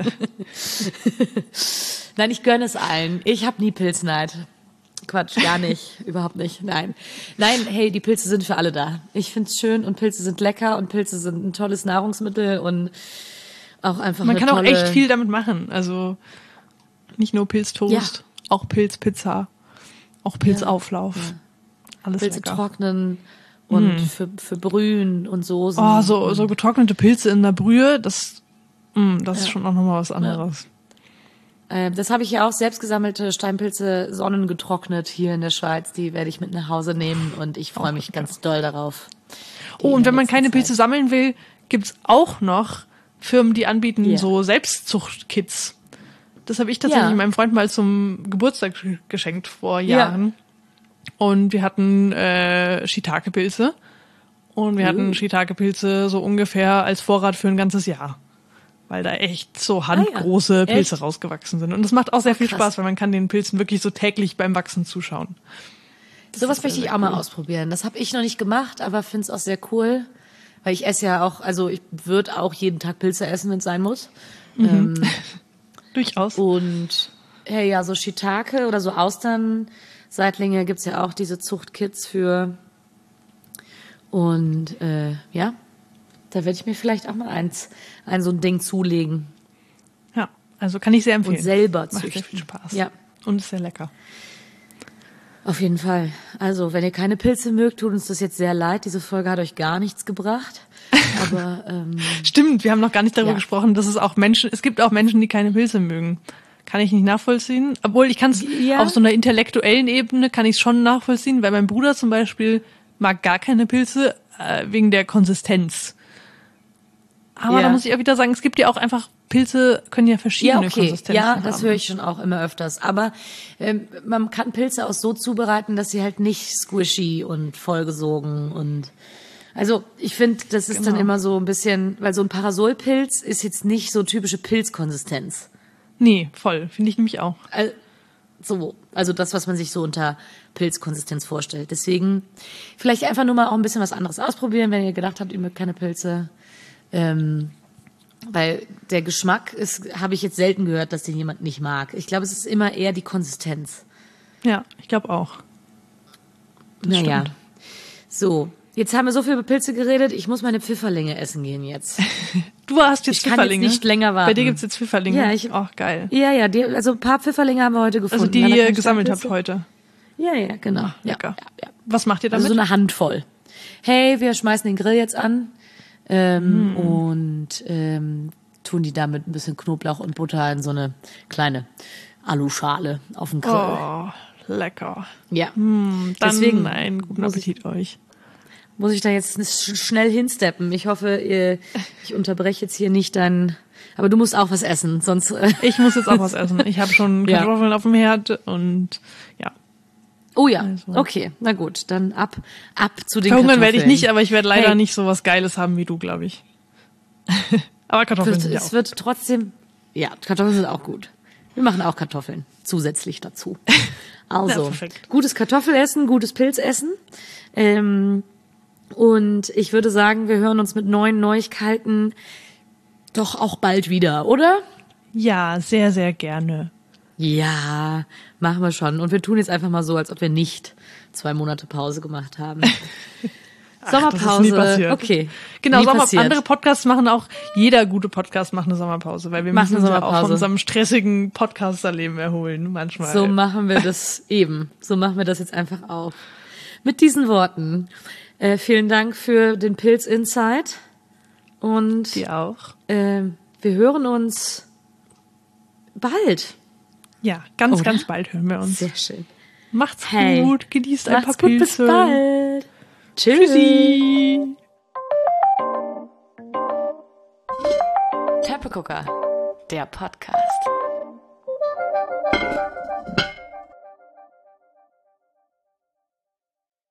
Nein, ich gönne es allen. Ich habe nie Pilzneid. Quatsch, gar nicht. Überhaupt nicht. Nein, hey, die Pilze sind für alle da. Ich find's schön und Pilze sind lecker und Pilze sind ein tolles Nahrungsmittel und auch einfach man kann auch echt viel damit machen. Also nicht nur Pilztoast, auch Pilzpizza, auch Pilzauflauf. Ja. Alles Pilze lecker. Trocknen und für Brühen und Soßen. Oh, so getrocknete Pilze in der Brühe, das ist schon auch nochmal was anderes. Ja. Das habe ich ja auch, selbst gesammelte Steinpilze sonnengetrocknet hier in der Schweiz. Die werde ich mit nach Hause nehmen und ich freue mich ganz doll darauf. Und wenn man keine Pilze sammeln will, gibt's auch noch Firmen, die anbieten so Selbstzuchtkits. Das habe ich tatsächlich meinem Freund mal zum Geburtstag geschenkt vor Jahren. Und wir hatten Shiitake-Pilze. Und wir hatten Shiitake-Pilze so ungefähr als Vorrat für ein ganzes Jahr. Weil da echt so handgroße Pilze rausgewachsen sind. Und das macht auch sehr viel Spaß, weil man kann den Pilzen wirklich so täglich beim Wachsen zuschauen. Sowas möchte ich auch mal ausprobieren. Das habe ich noch nicht gemacht, aber finde es auch sehr cool. Weil ich esse ja auch, also ich würde auch jeden Tag Pilze essen, wenn es sein muss. Durchaus. Und so Shiitake oder so Austernseitlinge gibt's ja auch diese Zuchtkits für. Und da werde ich mir vielleicht auch mal so ein Ding zulegen. Ja, also kann ich sehr empfehlen. Und selber züchten. Macht sehr viel Spaß. Ja. Und ist sehr lecker. Auf jeden Fall. Also, wenn ihr keine Pilze mögt, tut uns das jetzt sehr leid. Diese Folge hat euch gar nichts gebracht. Aber stimmt, wir haben noch gar nicht darüber gesprochen, dass es gibt auch Menschen, die keine Pilze mögen. Kann ich nicht nachvollziehen. Obwohl ich kann es auf so einer intellektuellen Ebene kann ich es schon nachvollziehen, weil mein Bruder zum Beispiel mag gar keine Pilze wegen der Konsistenz. Aber da muss ich auch wieder sagen, es gibt ja auch einfach Pilze können ja verschiedene Konsistenzen haben. Ja, das höre ich schon auch immer öfters. Aber man kann Pilze auch so zubereiten, dass sie halt nicht squishy und vollgesogen und also ich finde, das ist dann immer so ein bisschen, weil so ein Parasolpilz ist jetzt nicht so typische Pilzkonsistenz. Nee, voll. Finde ich nämlich auch. Also das, was man sich so unter Pilzkonsistenz vorstellt. Deswegen vielleicht einfach nur mal auch ein bisschen was anderes ausprobieren, wenn ihr gedacht habt, ihr mögt keine Pilze. Weil der Geschmack ist, habe ich jetzt selten gehört, dass den jemand nicht mag. Ich glaube, es ist immer eher die Konsistenz. Ja, ich glaube auch. Naja. So, jetzt haben wir so viel über Pilze geredet. Ich muss meine Pfifferlinge essen gehen jetzt. Du hast jetzt Pfifferlinge? Ich kann jetzt nicht länger warten. Bei dir gibt's jetzt Pfifferlinge? Ja, Ach, geil. Ja, also ein paar Pfifferlinge haben wir heute gefunden. Also die ihr gesammelt habt heute? Ja, genau. Ach, lecker. Ja. Was macht ihr damit? Also so eine Handvoll. Hey, wir schmeißen den Grill jetzt an und tun die da mit ein bisschen Knoblauch und Butter in so eine kleine Aluschale auf den Grill. Oh, lecker. Ja. Dann Deswegen einen guten Appetit euch. Muss ich da jetzt schnell hinsteppen. Ich hoffe, ich unterbreche jetzt hier nicht aber du musst auch was essen, sonst... Ich muss jetzt auch was essen. Ich habe schon Kartoffeln auf dem Herd und ja. Oh ja, also. Okay, na gut, dann ab zu den Verhungern Kartoffeln. werde ich nicht, aber ich werde leider nicht so was Geiles haben wie du, glaube ich. Aber Kartoffeln sind ja auch. Es wird trotzdem, ja, Kartoffeln sind auch gut. Wir machen auch Kartoffeln zusätzlich dazu. Also, gutes Kartoffelessen, gutes Pilzessen. Und ich würde sagen, wir hören uns mit neuen Neuigkeiten doch auch bald wieder, oder? Ja, sehr, sehr gerne. Ja, machen wir schon. Und wir tun jetzt einfach mal so, als ob wir nicht 2 Monate Pause gemacht haben. Sommerpause. Das ist nie passiert. Okay. Genau, andere Podcasts machen auch, jeder gute Podcast macht eine Sommerpause, weil wir müssen uns ja auch von unserem stressigen Podcasterleben erholen, manchmal. So machen wir das eben. So machen wir das jetzt einfach auch. Mit diesen Worten. Vielen Dank für den Pilz Insight. Und dir auch. Wir hören uns bald. Ja, ganz bald hören wir uns. Sehr schön. Macht's gut, genießt ein paar Pilze. Gut, bis bald. Tschüssi. Teppegucker, der Podcast.